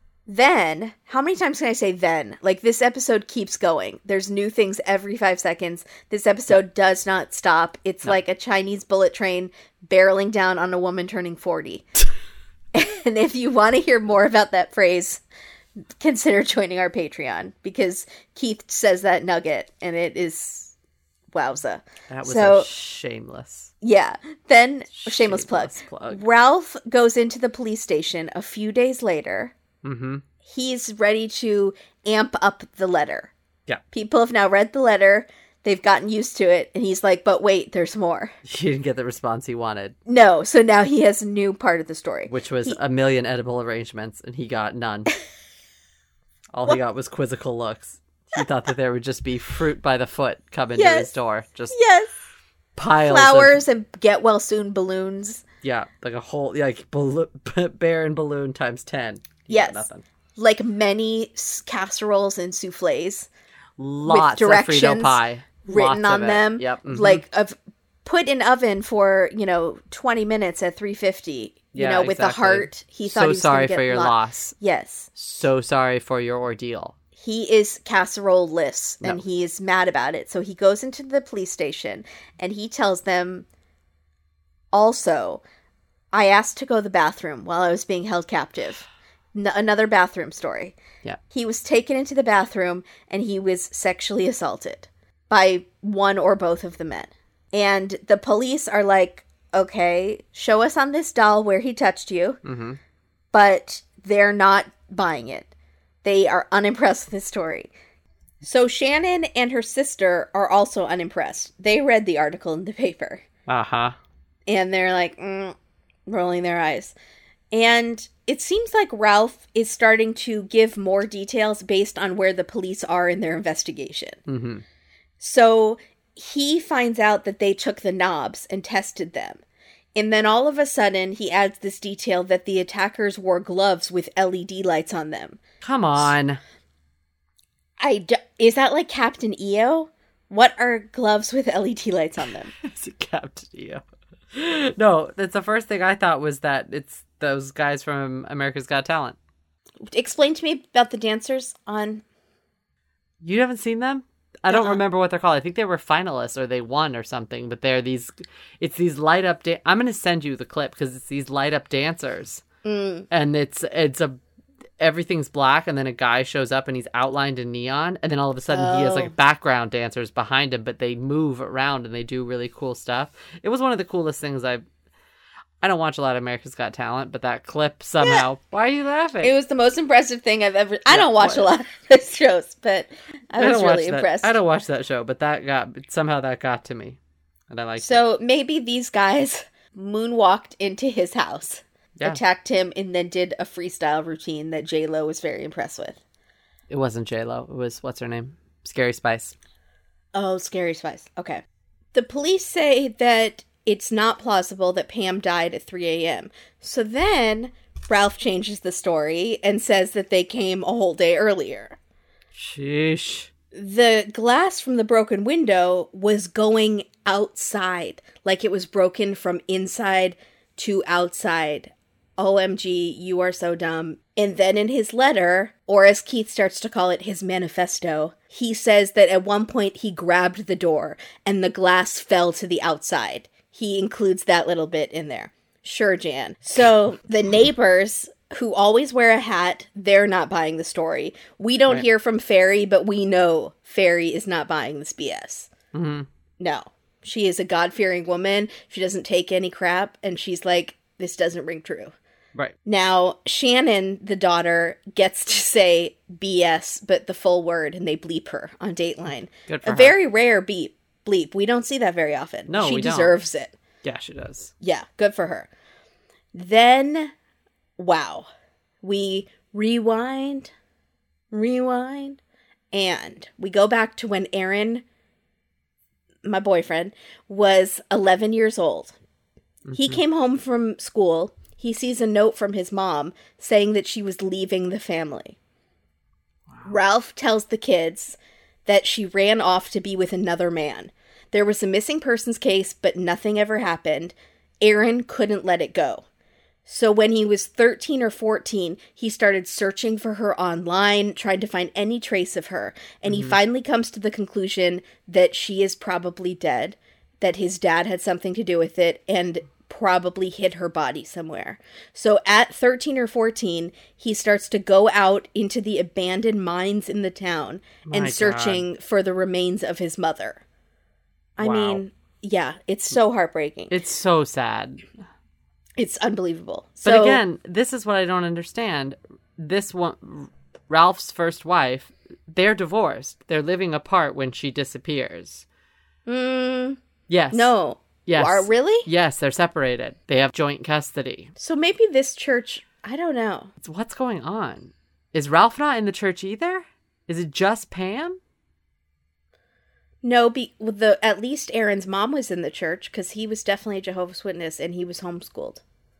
then, how many times can I say then? Like, this episode keeps going. There's new things every five seconds. This episode does not stop. It's like a Chinese bullet train barreling down on a woman turning forty. And if you want to hear more about that phrase, consider joining our Patreon, because Keith says that nugget, and it is wowza. That was so, a shameless. yeah. Then, shameless, plug. Shameless plug. Ralph goes into the police station a few days later. Mm-hmm. He's ready to amp up the letter. Yeah. People have now read the letter. They've gotten used to it, and he's like, but wait, there's more. He didn't get the response he wanted. No, so now he has a new part of the story. Which was he- a million edible arrangements, and he got none. All he got was quizzical looks. He thought that there would just be fruit by the foot coming Yes. to his door. Just Yes. piles Flowers of... and get well soon balloons. Yeah, like a whole, like, ballo- bear and balloon times ten. He got Yes. nothing. Like many s- casseroles and souffles. Lots of directions Frito pie. Written Lots on of it. them. Yep. mhm. Like, of put in oven for, you know, twenty minutes at three fifty. You Yeah, know, with the exactly. heart. He thought so he was sorry gonna get for your lo- loss. Yes. So sorry for your ordeal. He is casserole-less, and No. he is mad about it. So he goes into the police station, and he tells them, also, I asked to go to the bathroom while I was being held captive. N- another bathroom story. Yeah. He was taken into the bathroom, and he was sexually assaulted by one or both of the men. And the police are like, okay, show us on this doll where he touched you. Mm-hmm. But they're not buying it. They are unimpressed with this story. So Shannon and her sister are also unimpressed. They read the article in the paper. Uh-huh. And they're like, mm, rolling their eyes. And it seems like Ralph is starting to give more details based on where the police are in their investigation. Mm-hmm. So he finds out that they took the knobs and tested them. And then all of a sudden, he adds this detail that the attackers wore gloves with L E D lights on them. Come on. I d- is that like Captain E O? What are gloves with L E D lights on them? It's a Captain E O. No, that's the first thing I thought was that it's those guys from America's Got Talent. Explain to me about the dancers on... You haven't seen them? I don't Uh-uh. remember what they're called. I think they were finalists or they won or something, but they're these, it's these light up, da- I'm going to send you the clip because it's these light up dancers. Mm. And it's, it's a, everything's black and then a guy shows up and he's outlined in neon. And then all of a sudden he has Oh. like background dancers behind him, but they move around and they do really cool stuff. It was one of the coolest things I've, I don't watch a lot of America's Got Talent, but that clip somehow, why are you laughing? It was the most impressive thing I've ever... I Yeah, don't watch what? a lot of those shows, but I was don't watch really that- impressed. I don't watch that show, but that got, somehow that got to me. And I like So maybe these guys moonwalked into his house, Yeah. attacked him, and then did a freestyle routine that J-Lo was very impressed with. It wasn't J-Lo. It was, what's her name? Scary Spice. Oh, Scary Spice. Okay. The police say that it's not plausible that Pam died at three a.m. So then Ralph changes the story and says that they came a whole day earlier. Sheesh. The glass from the broken window was going outside, like it was broken from inside to outside. O M G, you are so dumb. And then in his letter, or as Keith starts to call it, his manifesto, he says that at one point he grabbed the door and the glass fell to the outside. He includes that little bit in there. Sure, Jan. So the neighbors, who always wear a hat, they're not buying the story. We don't Right. hear from Fairy, but we know Fairy is not buying this B S. Mm-hmm. No. She is a God-fearing woman. She doesn't take any crap, and she's like, this doesn't ring true. Right. Now, Shannon, the daughter, gets to say B S, but the full word, and they bleep her on Dateline. Good for A her. very rare beep. Bleep. We don't see that very often. No, she we don't. deserves it. Yeah, she does. Yeah, good for her. Then, wow. We rewind, rewind, and we go back to when Aaron, my boyfriend, was eleven years old. He came home from school. He sees a note from his mom saying that she was leaving the family. Ralph tells the kids that she ran off to be with another man. There was a missing persons case, but nothing ever happened. Aaron couldn't let it go. So when he was thirteen or fourteen, he started searching for her online, trying to find any trace of her. And he finally comes to the conclusion that she is probably dead, that his dad had something to do with it, and probably hid her body somewhere. So at thirteen or fourteen, he starts to go out into the abandoned mines in the town and My searching for the remains of his mother. I Wow. mean, yeah, it's so heartbreaking. It's so sad. It's unbelievable. But So, again, this is what I don't understand. This one, Ralph's first wife, they're divorced. They're living apart when she disappears. Mm, Yes. no. Yes. Are, really? Yes, they're separated. They have joint custody. So maybe this church, I don't know. What's going on? Is Ralph not in the church either? Is it just Pam? No, be, well, the at least Aaron's mom was in the church because he was definitely a Jehovah's Witness and he was homeschooled.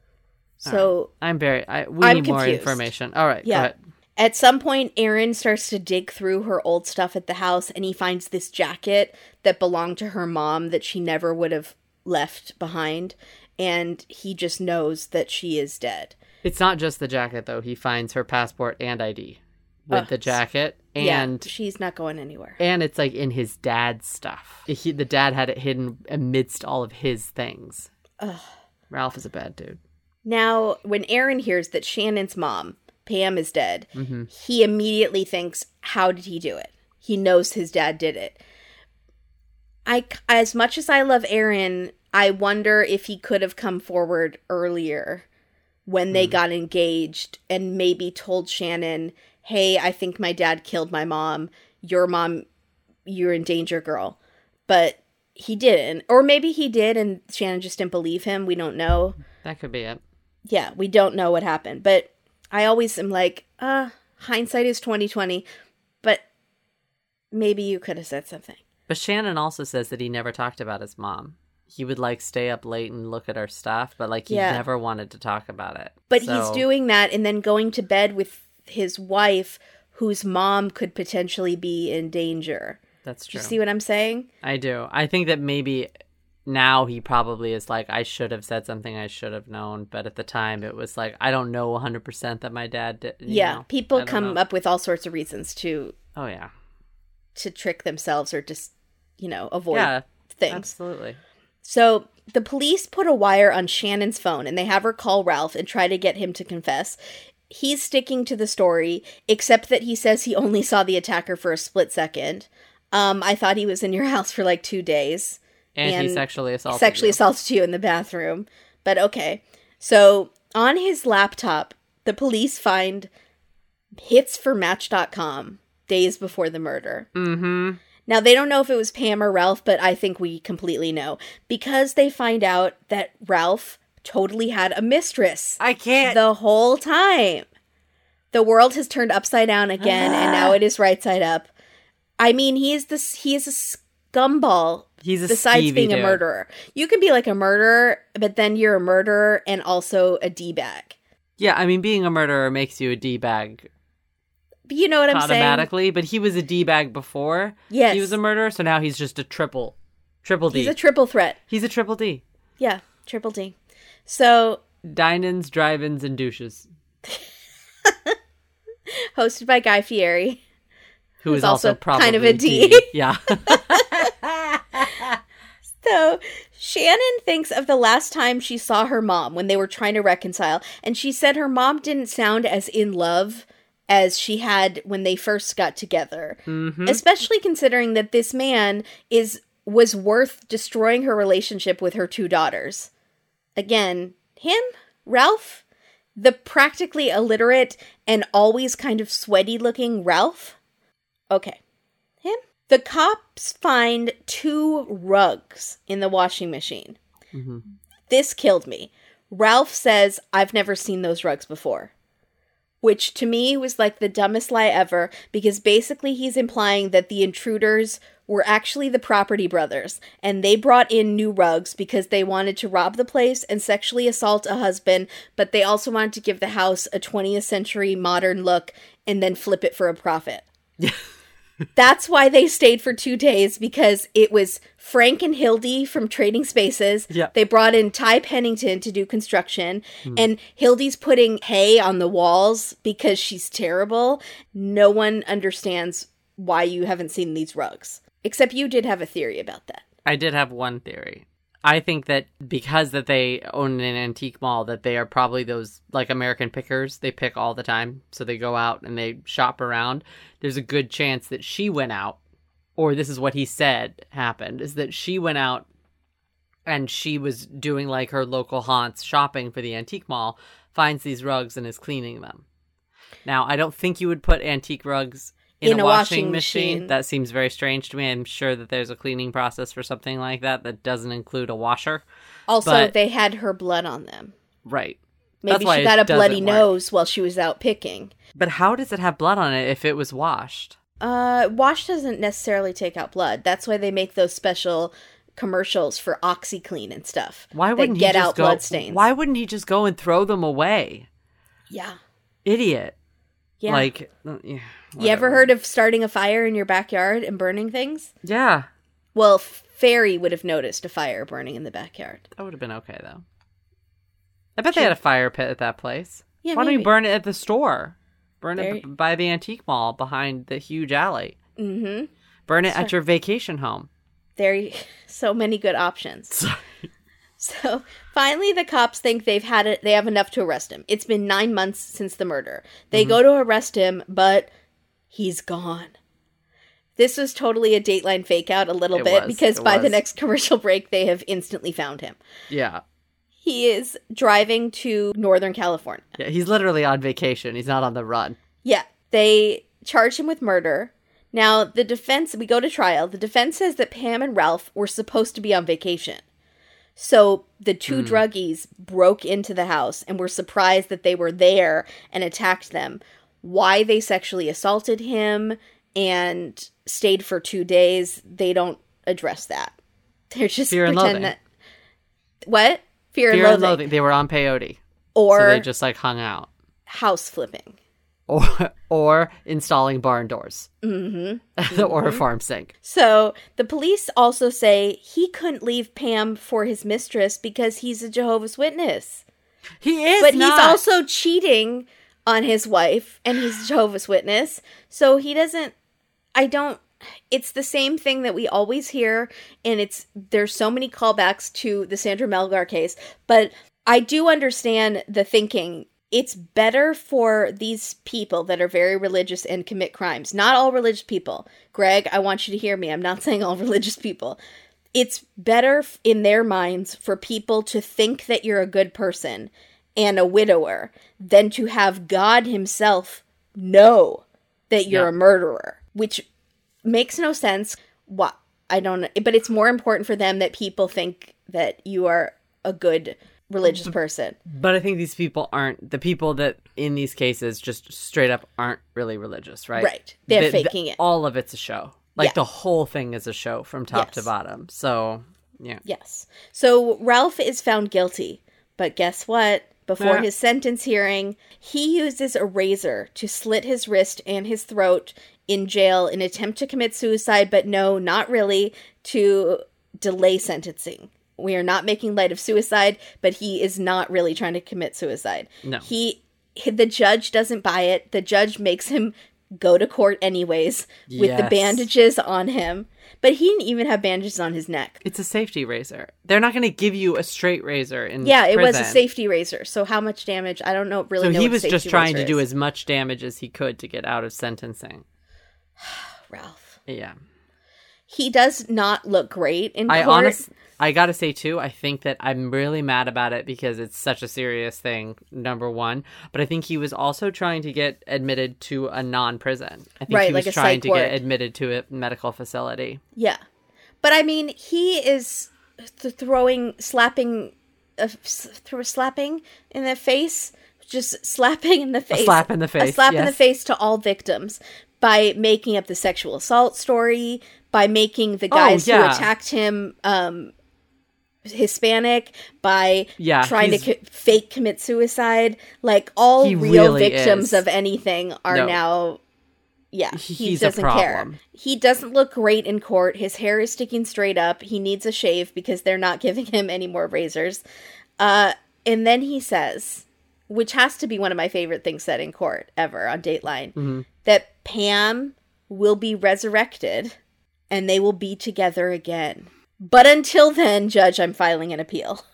So right. I'm very. I, we I'm need more confused. information. All right. Yeah. Go ahead. At some point, Aaron starts to dig through her old stuff at the house and he finds this jacket that belonged to her mom that she never would have left behind. And he just knows that she is dead. It's not just the jacket, though. He finds her passport and I D with Ugh. the jacket. And yeah, she's not going anywhere. And it's like in his dad's stuff. He, the dad had it hidden amidst all of his things. Ugh. Ralph is a bad dude. Now, when Aaron hears that Shannon's mom, Pam, is dead, mm-hmm. he immediately thinks, how did he do it? He knows his dad did it. I, as much as I love Aaron, I wonder if he could have come forward earlier when they mm. got engaged and maybe told Shannon, hey, I think my dad killed my mom. Your mom, you're in danger, girl. But he didn't. Or maybe he did and Shannon just didn't believe him. We don't know. That could be it. Yeah, we don't know what happened. But I always am like, uh, hindsight is twenty twenty. But maybe you could have said something. But Shannon also says that he never talked about his mom. He would, like, stay up late and look at her stuff, but, like, he yeah. never wanted to talk about it. But so... he's doing that and then going to bed with his wife, whose mom could potentially be in danger. That's true. Do you see what I'm saying? I do. I think that maybe now he probably is like, I should have said something I should have known. But at the time, it was like, I don't know one hundred percent that my dad did. You yeah, know? people come know. up with all sorts of reasons to... Oh, yeah. To trick themselves or just, you know, avoid yeah, things. Absolutely. So the police put a wire on Shannon's phone and they have her call Ralph and try to get him to confess. He's sticking to the story, except that he says he only saw the attacker for a split second. Um, I thought he was in your house for like two days. And, and he sexually assaulted Sexually you. assaulted you in the bathroom. But okay. So on his laptop, the police find hits for Match dot com days before the murder. Mm-hmm. Now, they don't know if it was Pam or Ralph, but I think we completely know. Because they find out that Ralph totally had a mistress. I can't. The whole time. The world has turned upside down again, and now it is right side up. I mean, he is this. He is a scumball. He's a besides being dude. a murderer. You can be like a murderer, but then you're a murderer and also a D-bag. Yeah, I mean, being a murderer makes you a D-bag. But you know what I'm saying? Automatically, but he was a D-bag before yes. he was a murderer, so now he's just a triple. Triple D. He's a triple threat. He's a triple D. Yeah, triple D. So... Dine-ins, drive-ins, and douches. Hosted by Guy Fieri. Who is also, also probably kind of a D. D. Yeah. So, Shannon thinks of the last time she saw her mom when they were trying to reconcile, and she said her mom didn't sound as in love as she had when they first got together. Mm-hmm. Especially considering that this man is was worth destroying her relationship with her two daughters. Again, him, Ralph, the practically illiterate and always kind of sweaty looking Ralph. Okay, him. The cops find two rugs in the washing machine. Mm-hmm. This killed me. Ralph says, I've never seen those rugs before. Which to me was like the dumbest lie ever, because basically he's implying that the intruders were actually the Property Brothers, and they brought in new rugs because they wanted to rob the place and sexually assault a husband, but they also wanted to give the house a twentieth century modern look and then flip it for a profit. That's why they stayed for two days, because it was Frank and Hildy from Trading Spaces. Yep. They brought in Ty Pennington to do construction, mm. and Hildy's putting hay on the walls because she's terrible. No one understands why you haven't seen these rugs. Except you did have a theory about that. I did have one theory. I think that because that they own an antique mall, that they are probably those, like, American pickers. They pick all the time. So they go out and they shop around. There's a good chance that she went out, or this is what he said happened, is that she went out and she was doing, like, her local haunts, shopping for the antique mall, finds these rugs and is cleaning them. Now, I don't think you would put antique rugs in, In a, a washing, washing machine. machine. That seems very strange to me. I'm sure that there's a cleaning process for something like that that doesn't include a washer. Also, But- they had her blood on them. Right. Maybe That's why she it got a bloody doesn't work. nose while she was out picking. But how does it have blood on it if it was washed? Uh, wash doesn't necessarily take out blood. That's why they make those special commercials for OxyClean and stuff. Why wouldn't that get he just out go? blood stains? Why wouldn't he just go and throw them away? Yeah. Idiot. Yeah. Like, uh, yeah, you ever whatever. heard of starting a fire in your backyard and burning things? Yeah. Well, Fairy would have noticed a fire burning in the backyard. That would have been okay, though. I bet they had a fire pit at that place. Yeah, Why don't maybe. you burn it at the store? Burn Very- it b- by the antique mall behind the huge alley. Mm-hmm. Burn it at your vacation home. There, y- so many good options. So finally, the cops think they've had it. They have enough to arrest him. It's been nine months since the murder. They Mm-hmm. go to arrest him, but he's gone. This was totally a Dateline fake out a little It bit was, because it by the was. next commercial break, they have instantly found him. Yeah. He is driving to Northern California. Yeah, he's literally on vacation. He's not on the run. Yeah, they charge him with murder. Now, the defense, we go to trial. The defense says that Pam and Ralph were supposed to be on vacation. So the two Hmm. druggies broke into the house and were surprised that they were there and attacked them. Why they sexually assaulted him and stayed for two days, they don't address that. They're just Fear and pretend loathing. that. What? Fear, Fear and and loathing. loathing. They were on peyote. Or So they just like hung out. house flipping. Or or installing barn doors. Mm-hmm. Or a farm sink. So the police also say he couldn't leave Pam for his mistress because he's a Jehovah's Witness. He is But not. he's also cheating on his wife and he's a Jehovah's Witness. So he doesn't, I don't, it's the same thing that we always hear. And it's, there's so many callbacks to the Sandra Melgar case. But I do understand the thinking. It's better for these people that are very religious and commit crimes. Not all religious people. Greg, I want you to hear me. I'm not saying all religious people. It's better f- in their minds for people to think that you're a good person and a widower than to have God himself know that you're Yeah. a murderer, which makes no sense. What? I don't know. But it's more important for them that people think that you are a good religious person. But I think these people aren't, the people that in these cases just straight up aren't really religious, right? Right. They're The- the- faking it. All of it's a show. Like Yeah. the whole thing is a show from top to Yes. bottom. So, yeah. Yes. So Ralph is found guilty. But guess what? Before Yeah. his sentence hearing, he uses a razor to slit his wrist and his throat in jail in attempt to commit suicide, but no, not really, to delay sentencing. We are not making light of suicide, but he is not really trying to commit suicide. No. He, the judge doesn't buy it. The judge makes him go to court anyways with the Yes. bandages on him. But he didn't even have bandages on his neck. It's a safety razor. They're not going to give you a straight razor in Yeah, it was a prison. safety razor. So how much damage? I don't know. Really, So know he what was safety just trying razor to do is. as much damage as he could to get out of sentencing. Ralph. Yeah. He does not look great in I court. honest, I gotta say too, I think that I'm really mad about it because it's such a serious thing, number one. But I think he was also trying to get admitted to a non-prison. I think Right, he was like a trying psych to ward. get admitted to a medical facility. Yeah, but I mean, he is th- throwing, slapping, uh, s- th- slapping in the face, just slapping in the face, slap in the a face, slap in the yes. face to all victims by making up the sexual assault story, by making the guys Oh, yeah. who attacked him um, Hispanic, by Yeah, trying to he's- co- fake commit suicide. Like all He real really victims is. of anything are No. now. Yeah, he He's a doesn't care. problem. He doesn't look great in court. His hair is sticking straight up. He needs a shave because they're not giving him any more razors. Uh, and then he says, which has to be one of my favorite things said in court ever on Dateline, Mm-hmm. that Pam will be resurrected and they will be together again. But until then, Judge, I'm filing an appeal.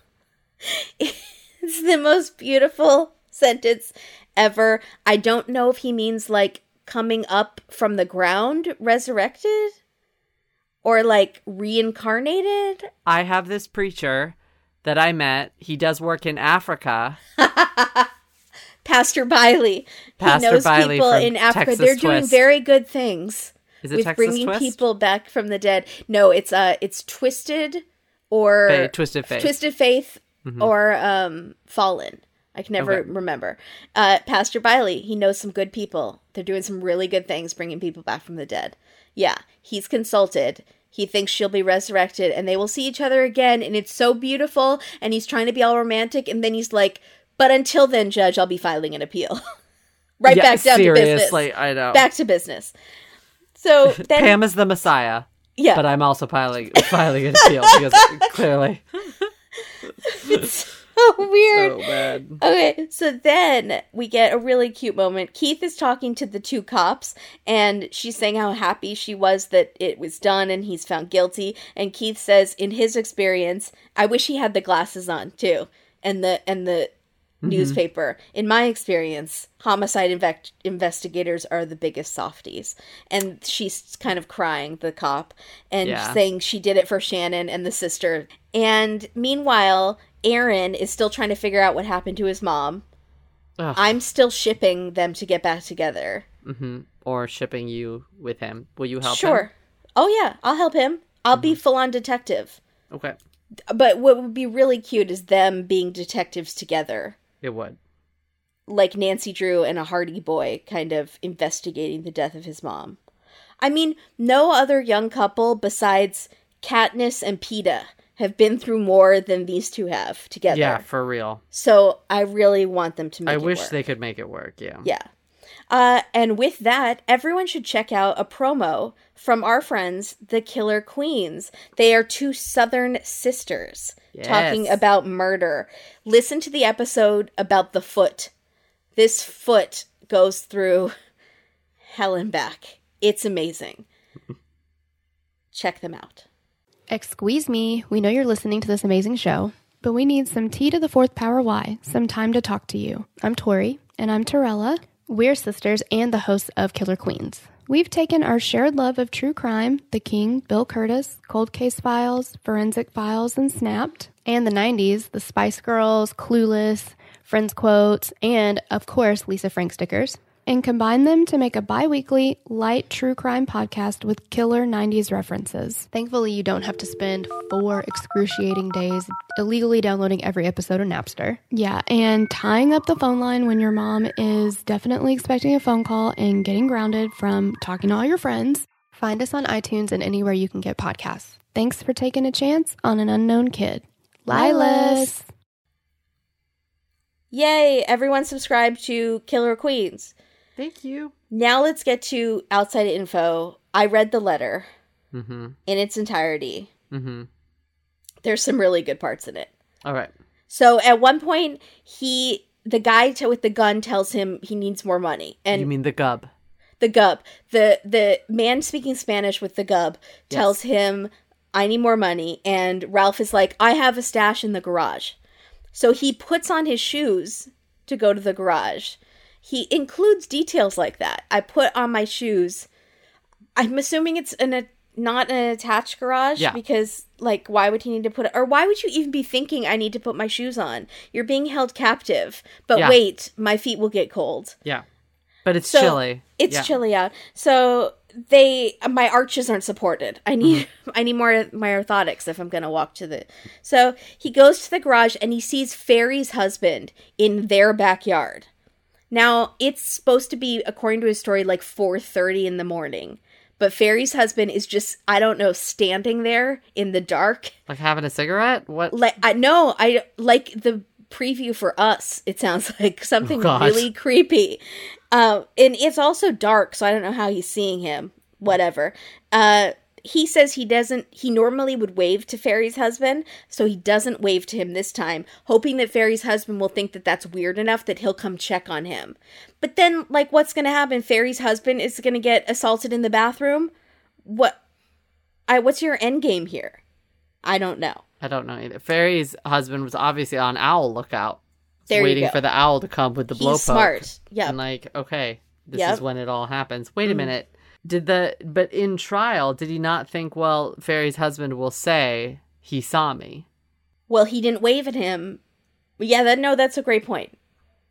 It's the most beautiful sentence ever. I don't know if he means like coming up from the ground, resurrected, or like reincarnated. I have this preacher that I met. He does work in Africa. Pastor Biley. Pastor he knows Biley people from in Africa. Texas They're doing Twist. very good things Is it with Texas bringing Twist? people back from the dead. No, it's uh, it's Twisted or Fa- Twisted Faith. Twisted Faith Mhm. or um, Fallen. I can never Okay. remember. Uh, Pastor Biley, he knows some good people. They're doing some really good things, bringing people back from the dead. Yeah, he's consulted. He thinks she'll be resurrected, and they will see each other again, and it's so beautiful, and he's trying to be all romantic, and then he's like, but until then, Judge, I'll be filing an appeal. right Yeah, back down seriously, to business. I know. Back to business. So then... Pam is the Messiah. Yeah. But I'm also filing, filing an appeal because clearly. It's so weird. So bad. Okay, so then we get a really cute moment. Keith is talking to the two cops, and she's saying how happy she was that it was done and he's found guilty. And Keith says, in his experience, I wish he had the glasses on too, and the and the Mm-hmm. newspaper. In my experience, homicide inve- investigators are the biggest softies. And she's kind of crying, the cop, and Yeah. saying she did it for Shannon and the sister. And meanwhile, Aaron is still trying to figure out what happened to his mom. Ugh. I'm still shipping them to get back together. Mm-hmm. Or shipping you with him. Will you help Sure. him? Oh, yeah, I'll help him. I'll be full-on detective. Okay. But what would be really cute is them being detectives together. It would. Like Nancy Drew and a Hardy Boy kind of investigating the death of his mom. I mean, no other young couple besides Katniss and Peeta have been through more than these two have together. Yeah, for real. So I really want them to make I it wish work. they could make it work, yeah. Yeah. Uh, and with that, everyone should check out a promo from our friends, the Killer Queens. They are two Southern sisters Yes. talking about murder. Listen to the episode about the foot. This foot goes through hell and back. It's amazing. Check them out. Excuse me, we know you're listening to this amazing show, but we need some tea to the fourth power Y, some time to talk to you. I'm Tori. And I'm Torella. We're sisters and the hosts of Killer Queens. We've taken our shared love of true crime, The King, Bill Curtis, Cold Case Files, Forensic Files, and Snapped, and the nineties, The Spice Girls, Clueless, Friends Quotes, and, of course, Lisa Frank stickers, and combined them to make a bi-weekly, light true crime podcast with killer nineties references. Thankfully, you don't have to spend four excruciating days illegally downloading every episode of Napster. Yeah, and tying up the phone line when your mom is definitely expecting a phone call and getting grounded from talking to all your friends. Find us on iTunes and anywhere you can get podcasts. Thanks for taking a chance on an unknown kid. Lilas! Yay! Everyone subscribe to Killer Queens. Thank you. Now let's get to outside info. I read the letter Mm-hmm. in its entirety. Mm-hmm. There's some really good parts in it. All right. So at one point, he, the guy t- with the gun tells him he needs more money. And You mean the gub? the gub, the, the man speaking Spanish with the gub tells him, I need more money. And Ralph is like, I have a stash in the garage. So he puts on his shoes to go to the garage. He includes details like that. I put on my shoes. I'm assuming it's an, a, not an attached garage Yeah. because, like, why would he need to put it? Or why would you even be thinking I need to put my shoes on? You're being held captive. But Yeah. wait, my feet will get cold. Yeah. But it's So, chilly. It's Yeah. chilly out. So they, my arches aren't supported. I need, Mm-hmm. I need more my orthotics if I'm gonna walk to the. So he goes to the garage and he sees Fairy's husband in their backyard. Now it's supposed to be, according to his story, like four thirty in the morning. But Fairy's husband is just, I don't know, standing there in the dark. Like having a cigarette? What? Like I no, I like the preview for Us. It sounds like something Oh, God. really creepy. Um, and it's also dark, so I don't know how he's seeing him. Whatever. Uh, he says he doesn't. He normally would wave to Fairy's husband, so he doesn't wave to him this time, hoping that Fairy's husband will think that that's weird enough that he'll come check on him. But then, like, what's going to happen? Fairy's husband is going to get assaulted in the bathroom. What? I. What's your end game here? I don't know. I don't know either. Fairy's husband was obviously on owl lookout. There you waiting go. for the owl to come with the He's blowpoke. smart. Yep. And like, okay, this Yep. is when it all happens. Wait a minute. Did the but in trial, did he not think, well, Fairy's husband will say he saw me? Well, he didn't wave at him. Yeah, that no, that's a great point.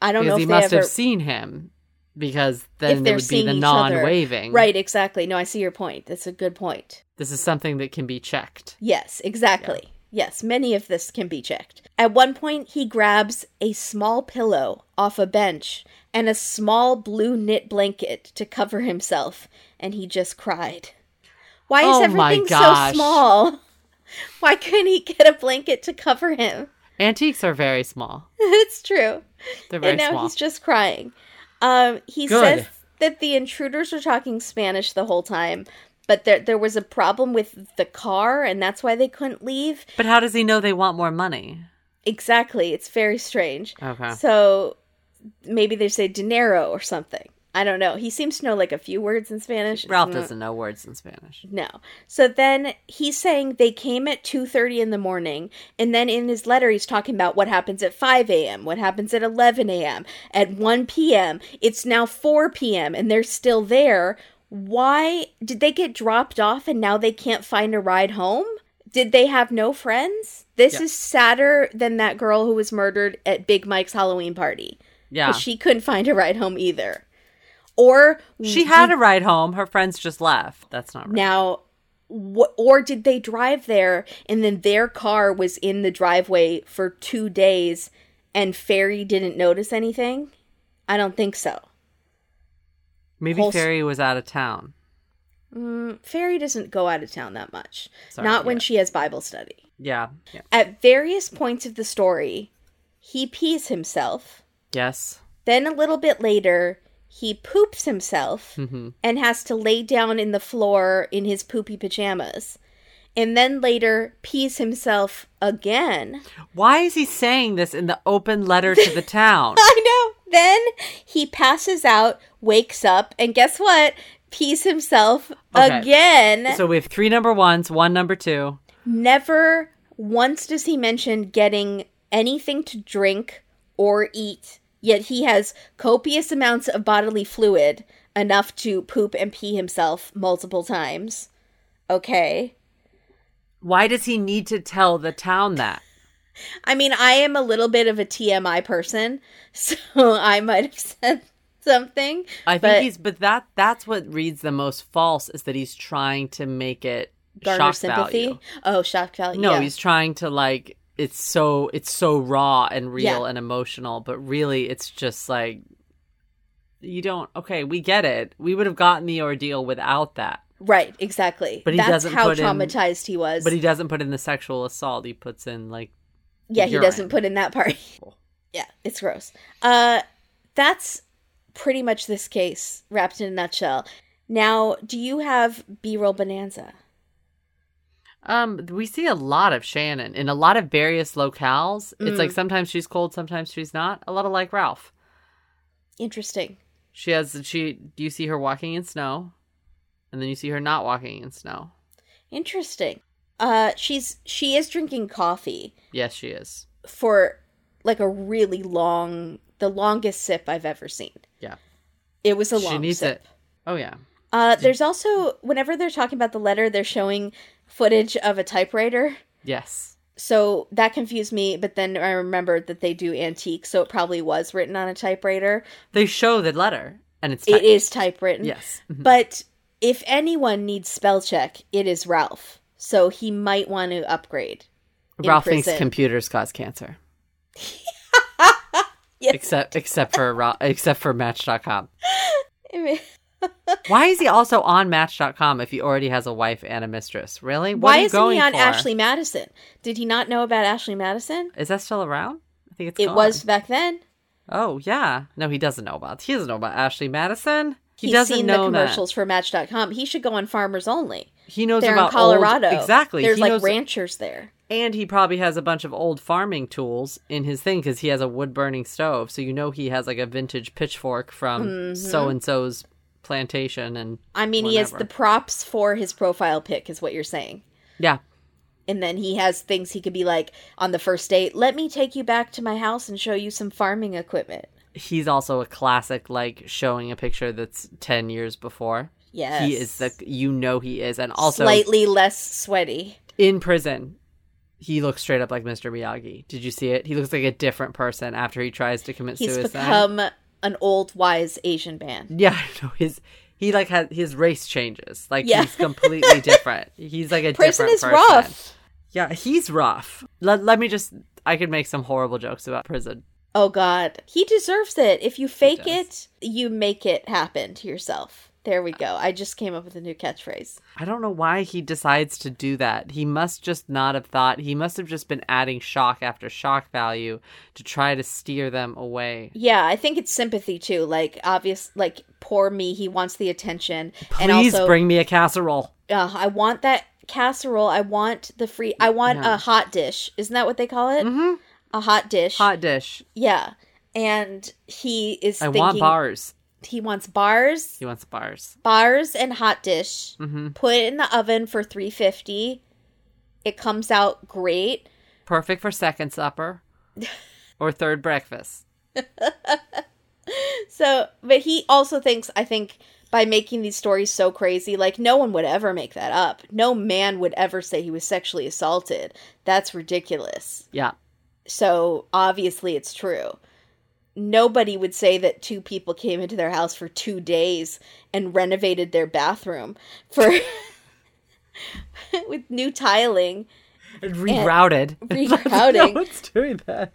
I don't because know if he they must ever... have seen him, because if then they're there would be seeing the each other. non-waving. Right, exactly. No, I see your point. That's a good point. This is something that can be checked. Yes, exactly. Yes, many of this can be checked. At one point, he grabs a small pillow off a bench and a small blue knit blanket to cover himself, and he just cried. Why is Oh my everything so gosh. small? Why couldn't he get a blanket to cover him? Antiques are very small. It's true. They're very And now small. he's just crying. Um, he Good. says that the intruders were talking Spanish the whole time, but there there was a problem with the car, and that's why they couldn't leave. But how does he know they want more money? Exactly. It's very strange. Okay. So maybe they say dinero or something. I don't know. He seems to know like a few words in Spanish. Ralph Mm, doesn't know words in Spanish. No. So then he's saying they came at two thirty in the morning, and then in his letter he's talking about what happens at five a.m., what happens at eleven a.m., at one p.m. It's now four p.m. and they're still there. Why did they get dropped off and now they can't find a ride home? Did they have no friends? This Yeah. is sadder than that girl who was murdered at Big Mike's Halloween party. Yeah. 'Cause she couldn't find a ride home either. Or She had a ride home. Her friends just left. That's not right. now, wh- or did they drive there and then their car was in the driveway for two days and Ferry didn't notice anything? I don't think so. Maybe whole s- Ferry was out of town. Mm, Ferry doesn't go out of town that much. Sorry, Not when yeah. she has Bible study. Yeah. yeah. At various points of the story, he pees himself. Yes. Then a little bit later, he poops himself Mm-hmm. and has to lay down in the floor in his poopy pajamas. And then later pees himself again. Why is he saying this in the open letter to the town? I know. Then he passes out, wakes up, and guess what? Pees himself Okay. again. So we have three number ones, one number two. Never once does he mention getting anything to drink or eat. Yet he has copious amounts of bodily fluid, enough to poop and pee himself multiple times. Okay. Why does he need to tell the town that? I mean, I am a little bit of a T M I person, so I might have said something. I think but he's, but that that's what reads the most false, is that he's trying to make it garner shock sympathy. value. Oh, shock value. No, yeah. he's trying to like, it's so it's so raw and real Yeah. and emotional, but really it's just like, you don't. Okay, we get it. We would have gotten the ordeal without that. Right, exactly. But he That's doesn't how put in- traumatized he was. But he doesn't put in the sexual assault. He puts in like, yeah, he urine. doesn't put in that part. Yeah, it's gross. Uh, that's pretty much this case wrapped in a nutshell. Now, do you have B-roll bonanza? Um, we see a lot of Shannon in a lot of various locales. It's Mm. like sometimes she's cold, sometimes she's not. A lot of like Ralph. Interesting. She has she. You see her walking in snow, and then you see her not walking in snow. Interesting. Uh, she's she is drinking coffee Yes, she is. for like a really long, the longest sip I've ever seen. Yeah, It was a she long needs sip. it. Oh yeah. Uh, there's also, whenever they're talking about the letter, they're showing footage of a typewriter. Yes. So that confused me, but then I remembered that they do antique, so it probably was written on a typewriter. They show the letter, and it's It typed. is typewritten. Yes. Mhm. But if anyone needs spell check, it is Ralph. So he might want to upgrade. in Ralph thinks prison. computers cause cancer. Yes. Except except for Ra- except for Match dot com. Why is he also on Match dot com if he already has a wife and a mistress? Really? What Why are you isn't going he on for? Ashley Madison? Did he not know about Ashley Madison? Is that still around? I think it's It gone. was back then. Oh yeah. No, he doesn't know about. He doesn't know about Ashley Madison. He He's doesn't seen know the commercials that. for Match dot com. He should go on Farmers Only. He knows They're about in Colorado. Old, exactly. There's He like knows- ranchers there. And he probably has a bunch of old farming tools in his thing because he has a wood burning stove. So you know he has like a vintage pitchfork from Mm-hmm. so and so's plantation. And I mean, he has whatever. the props for his profile pic, is what you're saying. yeah, And then he has things he could be like on the first date. Let me take you back to my house and show you some farming equipment. he's also a classic, like showing a picture that's ten years before. Yes. He is the, you know, he is. And also slightly less sweaty. in prison, he looks straight up like Mister Miyagi. Did you see it? He looks like a different person after he tries to commit He's suicide. become an old, wise Asian man. Yeah, I know. His he like has his race changes. Like Yeah. he's completely different. He's like a Prison different is person. rough. Yeah, he's rough. Let, let me just I could make some horrible jokes about prison. Oh, God. He deserves it. If you fake does. it, you make it happen to yourself. There we go. I just came up with a new catchphrase. I don't know why he decides to do that. He must just not have thought. He must have just been adding shock after shock value to try to steer them away. Yeah, I think it's sympathy, too. Like, obvious, like, poor me. He wants the attention. Please and also, bring me a casserole. Uh, I want that casserole. I want the free... I want Yeah. a hot dish. Isn't that what they call it? Mm-hmm. A hot dish. Hot dish. Yeah. And he is I thinking... want bars. He wants bars. He wants bars. Bars and hot dish. Mm-hmm. Put it in the oven for three fifty. It comes out great. Perfect for second supper or third breakfast. So, but he also thinks, I think, by making these stories so crazy, like, no one would ever make that up. No man would ever say he was sexually assaulted. That's ridiculous. Yeah. So, obviously, it's true. Nobody would say that two people came into their house for two days and renovated their bathroom for with new tiling. Rerouted. Rerouting. No one's doing that.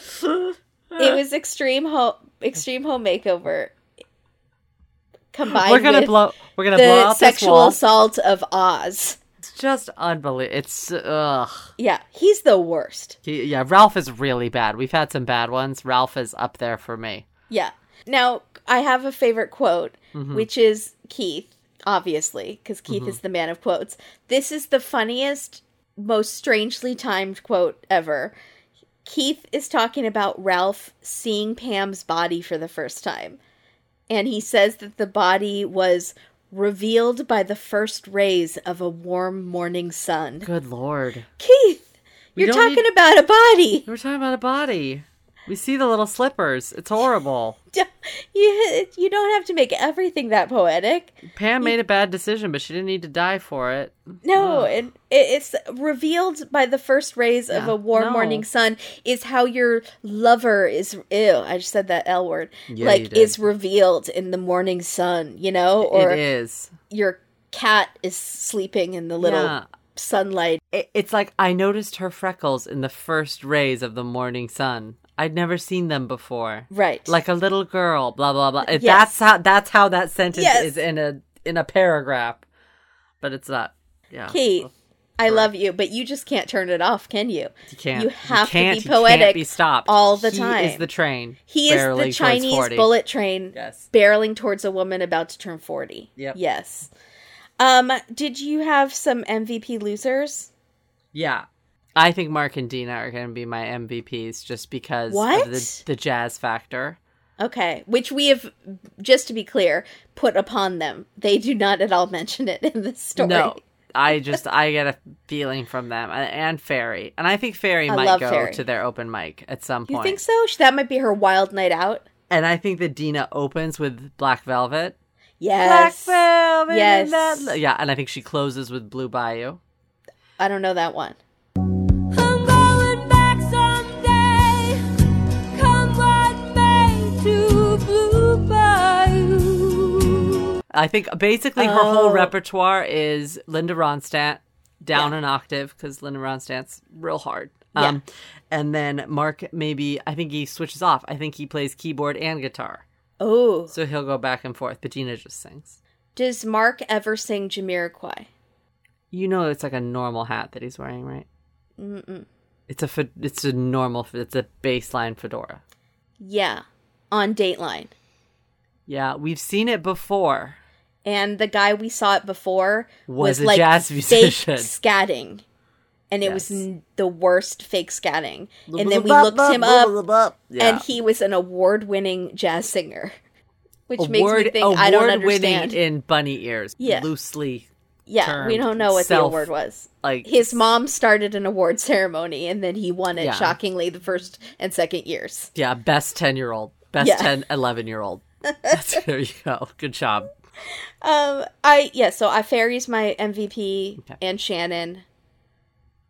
It was extreme home extreme home makeover combined We're gonna with blow. We're gonna blow the out this sexual wall. assault of Oz. It's just unbelievable. It's ugh. Yeah, he's the worst. He, yeah, Ralph is really bad. We've had some bad ones. Ralph is up there for me. Yeah. Now, I have a favorite quote, Mm-hmm. which is Keith, obviously, because Keith Mm-hmm. is the man of quotes. This is the funniest, most strangely timed quote ever. Keith is talking about Ralph seeing Pam's body for the first time. And he says that the body was revealed by the first rays of a warm morning sun. Good Lord. Keith, We you're don't talking need- about a body. We're talking about a body. We see the little slippers. It's horrible. You, you don't have to make everything that poetic. Pam made a bad decision, but she didn't need to die for it. No, Ugh. and it, it's revealed by the first rays of Yeah, a warm no. morning sun is how your lover is. Ew, I just said that L word. Yeah, you like did. is revealed in the morning sun, you know, or It is. your cat is sleeping in the little Yeah. sunlight. It, it's like I noticed her freckles in the first rays of the morning sun. I'd never seen them before. Right. Like a little girl, blah blah blah. Yes. That's how that's how that sentence Yes. is in a in a paragraph. But it's not. Yeah. Keith, I love you, but you just can't turn it off, can you? You can't. You have can't, to be you poetic can't be stopped. all the He time. is the train. He is barreling the towards Chinese forty. bullet train Yes. barreling towards a woman about to turn forty. Yep. Yes. Um, did you have some M V P losers? Yeah. I think Mark and Dina are going to be my M V Ps just because What? of the, the jazz factor. Okay, which we have, just to be clear, put upon them. They do not at all mention it in this story. No, I just, I get a feeling from them. And Fairy. And I think Fairy I might love go Fairy. to their open mic at some You point. think so? That might be her wild night out. And I think that Dina opens with Black Velvet. Yes. Black Velvet. Yes. and that- Yeah, and I think she closes with Blue Bayou. I don't know that one. I'm going back someday. Come what may to Blue Bayou. I think basically her whole Oh. repertoire is Linda Ronstadt down Yeah. an octave because Linda Ronstadt's real hard. Yeah. Um, and then Mark maybe I think he switches off. I think he plays keyboard and guitar, Oh. so he'll go back and forth. But Dina just sings. Does Mark ever sing Jamiroquai? You know, it's like a normal hat that he's wearing, right? Mm-mm. It's a fe- it's a normal it's a baseline fedora. Yeah. On Dateline. Yeah, we've seen it before. And the guy we saw it before Was was, a like jazz fake musician. scatting. And it was Yes. n- the worst fake scatting. And then we looked him up, Yeah. and he was an award-winning jazz singer. Which makes me award think I don't award winning understand. in bunny ears. Yeah. Loosely Yeah, termed we don't know what self- the award was. like His mom started an award ceremony, and then he won it Yeah. shockingly the first and second years. Yeah, best ten year old. Best Yeah. ten, eleven year old. That's, there you go. Good job. Um, I yeah, so I Fairy's my M V P Okay. and Shannon.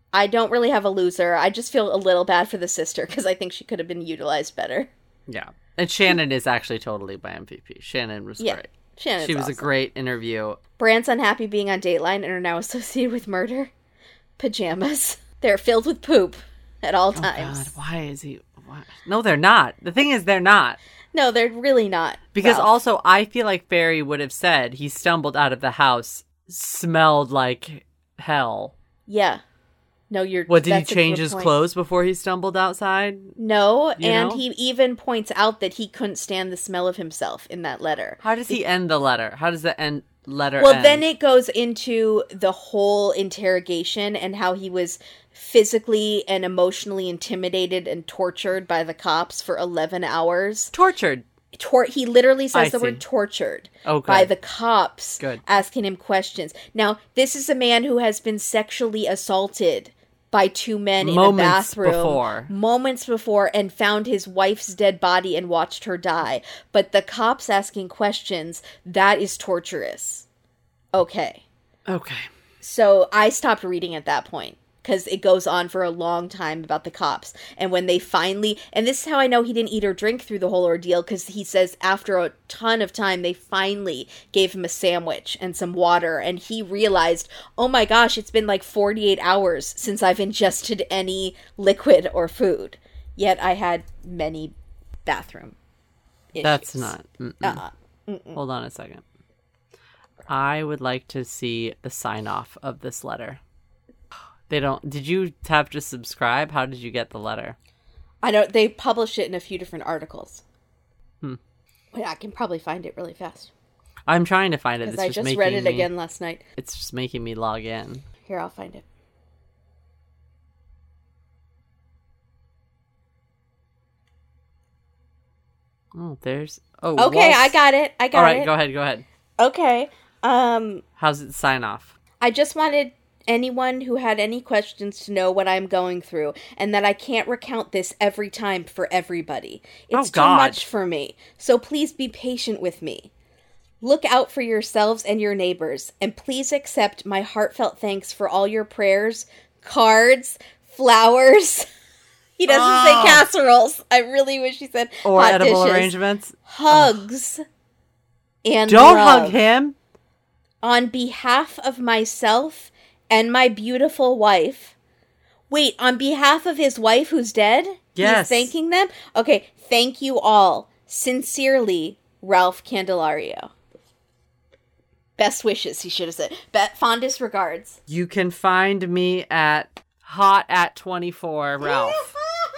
I don't really have a loser. I just feel a little bad for the sister because I think she could have been utilized better. Yeah. And Shannon is actually totally my M V P. Shannon was Yeah. great. Shannon's She was awesome. a great interview. Brand's unhappy being on Dateline and are now associated with murder. Pajamas. They're filled with poop at all Oh, times. God, why is he... Why? No, they're not. The thing is, they're not. No, they're really not. Because Ralph. also, I feel like Barry would have said he stumbled out of the house, smelled like hell. Yeah. No, you're... What, did he that's a change good his point. clothes before he stumbled outside? No, You and know? he even points out that he couldn't stand the smell of himself in that letter. How does he end the letter? How does the end letter Well, end? then it goes into the whole interrogation and how he was physically and emotionally intimidated and tortured by the cops for eleven hours. Tortured. Tor- he literally says I the see. word tortured Oh, good. by the cops Good. asking him questions. Now, this is a man who has been sexually assaulted by two men in a Moments bathroom before. moments before and found his wife's dead body and watched her die. But the cops asking questions, that is torturous. Okay. Okay. So I stopped reading at that point because it goes on for a long time about the cops. And when they finally, and this is how I know he didn't eat or drink through the whole ordeal, because he says after a ton of time, they finally gave him a sandwich and some water. And he realized, oh my gosh, it's been like forty-eight hours since I've ingested any liquid or food. Yet I had many bathroom issues. That's not. mm-mm. Uh-uh. Hold on a second. I would like to see the sign off of this letter. They don't. Did you have to subscribe? How did you get the letter? I don't, they published it in a few different articles. Hmm. Wait, I can probably find it really fast. I'm trying to find it. Because It's I just, just making read it me, again last night. It's just making me log in. Here, I'll find it. Oh, there's. Oh, Okay, Walt's- I got it. I got All right, it. go ahead. Go ahead. Okay. Um, How's it sign off? I just wanted anyone who had any questions to know what I'm going through, and that I can't recount this every time for everybody. It's Oh, too God. much for me. So please be patient with me. Look out for yourselves and your neighbors, and please accept my heartfelt thanks for all your prayers, cards, flowers. He doesn't Oh. say casseroles. I really wish he said Or hot edible dishes. arrangements? Hugs, and Don't love. hug him. On behalf of myself and my beautiful wife. Wait, on behalf of his wife who's dead? Yes. He's thanking them? Okay, thank you all. Sincerely, Ralph Candelario. Best wishes, he should have said. Be- fondest regards. You can find me at hot at twenty-four, Ralph.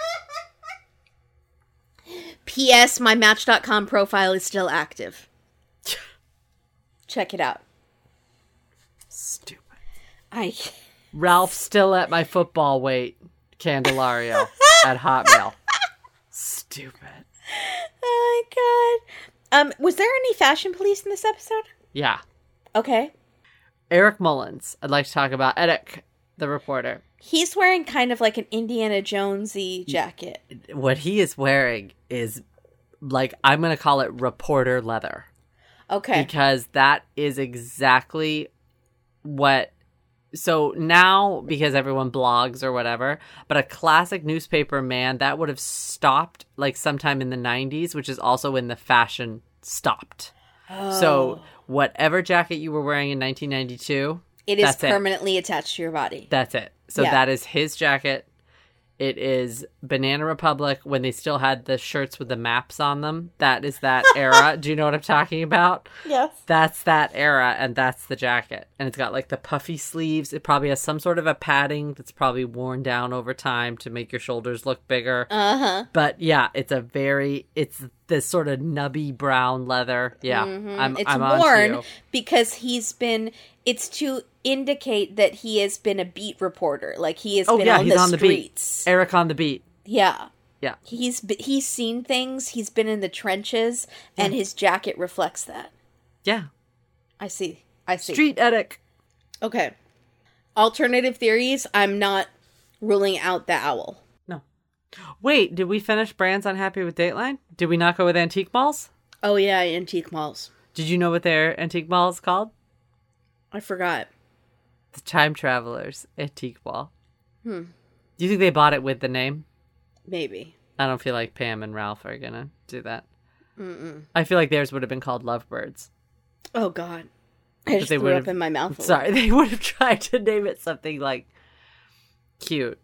P S. My Match dot com profile is still active. Check it out. Stupid. I... Ralph still at my football weight. Candelario at Hotmail. Stupid. Oh my god. Um, was there any fashion police in this episode? Yeah. Okay. Eric Mullins. I'd like to talk about Eric, the reporter. He's wearing kind of like an Indiana Jonesy jacket. What he is wearing is like, I'm going to call it reporter leather. Okay. Because that is exactly what. So now, because everyone blogs or whatever, but a classic newspaper man, that would have stopped like sometime in the nineties, which is also when the fashion stopped. Oh. So whatever jacket you were wearing in nineteen ninety-two, It is that's it. permanently attached to your body. That's it. So Yeah. that is his jacket. It is Banana Republic when they still had the shirts with the maps on them. That is that era. Do you know what I'm talking about? Yes. That's that era, and that's the jacket. And it's got like the puffy sleeves. It probably has some sort of a padding that's probably worn down over time to make your shoulders look bigger. Uh-huh. But yeah, it's a very, it's this sort of nubby brown leather. Yeah, I'm, It's I'm on worn you. because he's been, it's to indicate that he has been a beat reporter. Like he has Oh been yeah, on he's the on the streets. beat. Eric on the beat. Yeah. Yeah. He's be- he's seen things. He's been in the trenches, and his jacket reflects that. Yeah. I see. I see. Street Eric. Okay. Alternative theories. I'm not ruling out the owl. No. Wait, did we finish Brands Unhappy with Dateline? Did we not go with Antique Malls? Oh yeah, antique malls. Did you know what their antique mall is called? I forgot. The Time Travelers Antique Mall. Hmm. Do you think they bought it with the name? Maybe. I don't feel like Pam and Ralph are gonna do that. Mm-mm. I feel like theirs would have been called Lovebirds. Oh, God. I just they threw would've- up in my mouth. a Sorry, they would have tried to name it something like cute.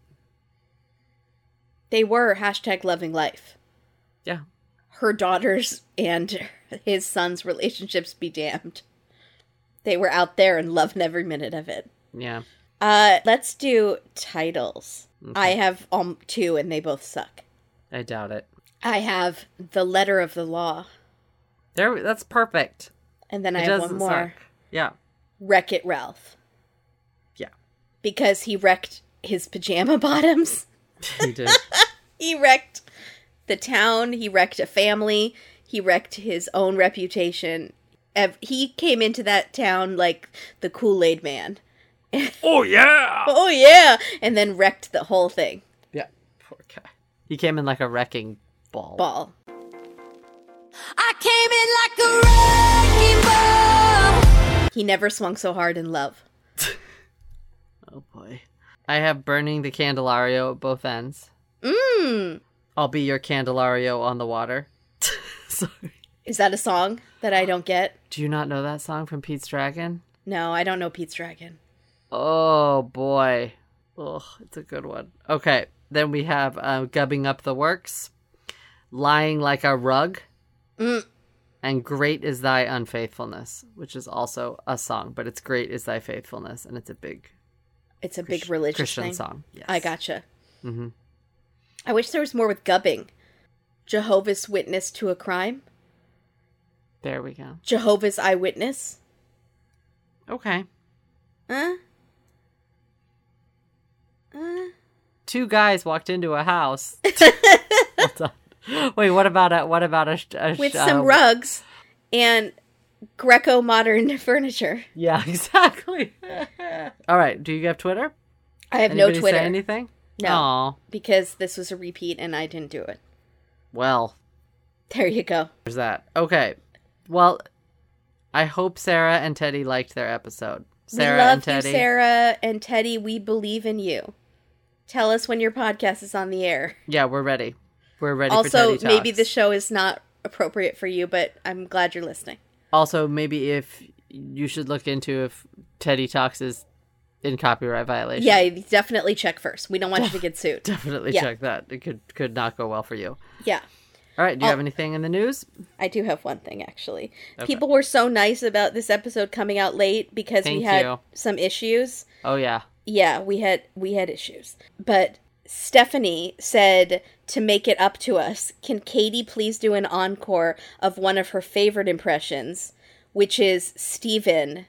They were hashtag loving life. Yeah. Her daughters and his son's relationships be damned. They were out there and loving every minute of it. Yeah. Uh, let's do titles. I have um two and they both suck. I doubt it. I have The Letter of the Law. There, that's perfect. And then It I have doesn't one more. suck. Yeah. Wreck-It Ralph. Yeah. Because he wrecked his pajama bottoms. He did. He wrecked the town. He wrecked a family. He wrecked his own reputation. Ev- He came into that town like the Kool-Aid man. Oh, yeah! Oh, yeah! And then wrecked the whole thing. Yeah. Poor guy. He came in like a wrecking ball. Ball. I came in like a wrecking ball. He never swung so hard in love. Oh, boy. I have burning the Candelario at both ends. Mmm! I'll be your Candelario on the water. Sorry. Is that a song that I don't get? Do you not know that song from Pete's Dragon? No, I don't know Pete's Dragon. Oh, boy. Ugh, it's a good one. Okay, then we have uh, Gubbing Up the Works, Lying Like a Rug, Mm. and Great Is Thy Unfaithfulness, which is also a song, but it's Great Is Thy Faithfulness, and it's a big It's a big religious Christian thing. song. Yes. I gotcha. Mm-hmm. I wish there was more with gubbing. Jehovah's Witness to a crime. There we go. Jehovah's Eyewitness. Okay. Huh? Uh, Two guys walked into a house. What's up? Wait, what about a what about a, sh- a with sh- some uh, rugs and Greco-modern furniture. Yeah, exactly. All right. Do you have Twitter? I have Anybody no Twitter Say anything? No. Aw. because this was a repeat and I didn't do it. Well, There you go. there's that. Okay. Well, I hope Sarah and Teddy liked their episode. Sarah we love and Teddy. you, Sarah and Teddy. We believe in you. Tell us when your podcast is on the air. Yeah, we're ready. We're ready for Also, Teddy maybe Talks. the show is not appropriate for you, but I'm glad you're listening. Also, maybe if you should look into if Teddy Talks is in copyright violation. Yeah, you definitely check first. We don't want you to get sued. Definitely Yeah. check that. It could could not go well for you. Yeah. All right. Do you Oh. have anything in the news? I do have one thing, actually. People were so nice about this episode coming out late because we Thank had you. some issues. Oh yeah. Yeah, we had we had issues. But Stephanie said to make it up to us, can Katie please do an encore of one of her favorite impressions, which is Steven.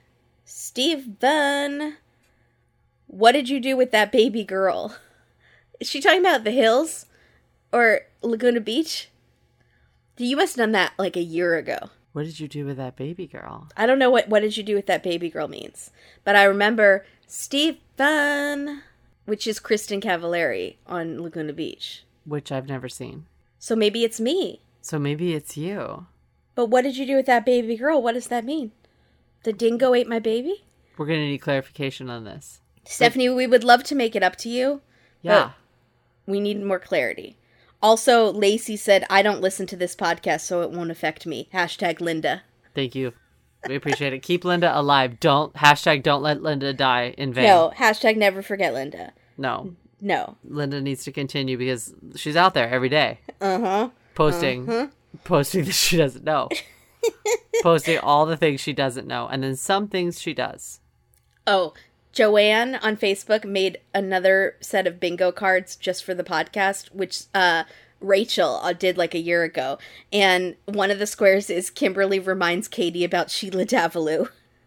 Steven, what did you do with that baby girl? Is she talking about The Hills or Laguna Beach? You must have done that like a year ago. What did you do with that baby girl? I don't know what what did you do with that baby girl means, but I remember Stephen, which is Kristen Cavallari on Laguna Beach. Which I've never seen. So maybe it's me. So maybe it's you. But what did you do with that baby girl? What does that mean? The dingo ate my baby? We're gonna need clarification on this. Stephanie, we would love to make it up to you. Yeah. We need more clarity. Also, Lacey said, I don't listen to this podcast, so it won't affect me. Hashtag Linda. Thank you. We appreciate it. Keep Linda alive. Don't hashtag don't let Linda die in vain. No, hashtag never forget Linda. No. No. Linda needs to continue because she's out there every day. Uh-huh. Posting posting that she doesn't know. Posting all the things she doesn't know. And then some things she does. Oh, Joanne on Facebook made another set of bingo cards just for the podcast, which uh, Rachel uh, did like a year ago. And one of the squares is Kimberly reminds Katie about Sheila Davalloo.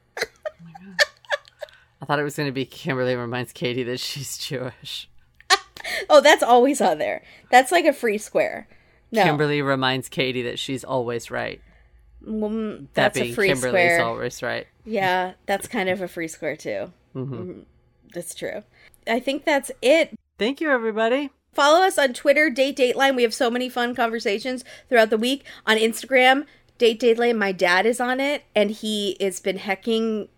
I thought it was going to be Kimberly reminds Katie that she's Jewish. Oh, that's always on there. That's like a free square. No, Kimberly reminds Katie that she's always right. mm, That that's a being free Kimberly's square. always right. Yeah, that's kind of a free square too. Mm-hmm. Mm, that's true. I think that's it. Thank you, everybody. Follow us on Twitter, Date Dateline. We have so many fun conversations throughout the week. On Instagram, Date Dateline, my dad is on it, and he has been hecking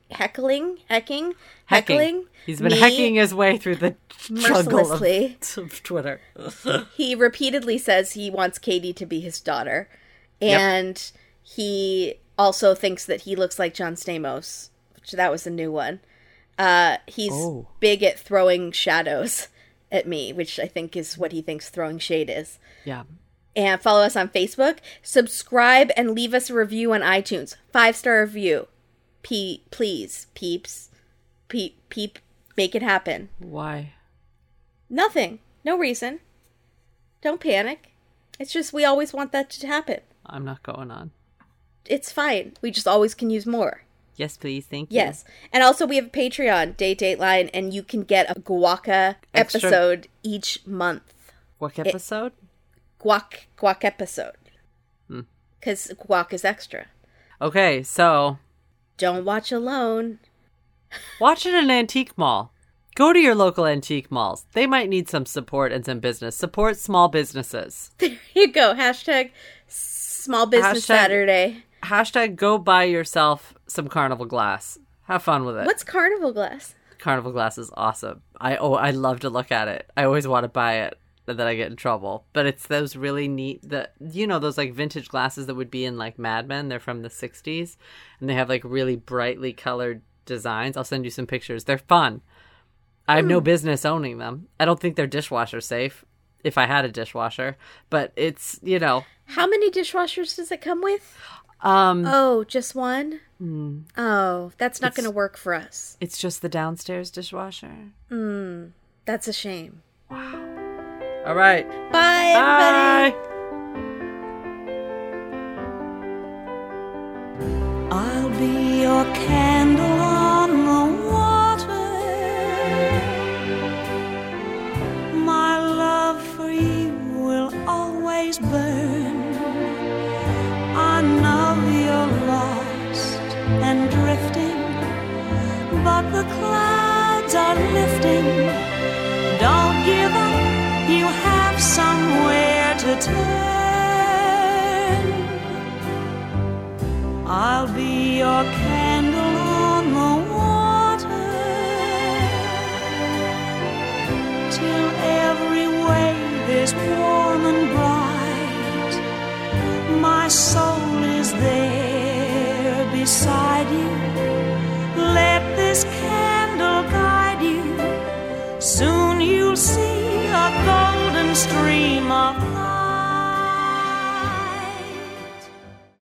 heckling, hecking, Hecking. heckling. He's been me hecking his way through the jungle of, mercilessly. of Twitter. He repeatedly says he wants Katie to be his daughter. And yep. he also thinks that he looks like John Stamos, which that was a new one. Uh, he's oh. big at throwing shadows at me, which I think is what he thinks throwing shade is. Yeah. And follow us on Facebook. Subscribe and leave us a review on iTunes. Five-star review. P- please, peeps. Peep, peep. Make it happen. Why? Nothing. No reason. Don't panic. It's just we always want that to happen. I'm not going on. It's fine. We just always can use more. Yes, please. Thank you. Yes. And also we have a Patreon, Date Dateline, and you can get a Guaca Extra... episode each month. Guac episode? It, guac, guac episode. Hmm. Because guac is extra. Okay, so... Don't watch alone. Watch at an antique mall. Go to your local antique malls. They might need some support and some business. Support small businesses. There you go. Hashtag Small Business Hashtag, Saturday. Hashtag go buy yourself some Carnival glass. Have fun with it. What's Carnival glass? Carnival glass is awesome. I oh I love to look at it. I always want to buy it, and then I get in trouble. But it's those really neat, the you know those like vintage glasses that would be in like Mad Men. They're from the sixties, and they have like really brightly colored designs. I'll send you some pictures. They're fun. I have mm. no business owning them. I don't think they're dishwasher safe. If I had a dishwasher, but it's you know. How many dishwashers does it come with? Um. Oh, just one? Mm, oh, that's not going to work for us. It's just the downstairs dishwasher. Hmm. That's a shame. Wow. All right. Bye, Bye. everybody. I'll be your candle on the water. My love for you will always burn. I know you're lost and drifting, but the clouds are lifting. Don't give up, you have somewhere to turn. I'll be your candle on the water till every wave is warm and bright. My soul is there beside you. Let this candle guide you. Soon you'll see a golden stream of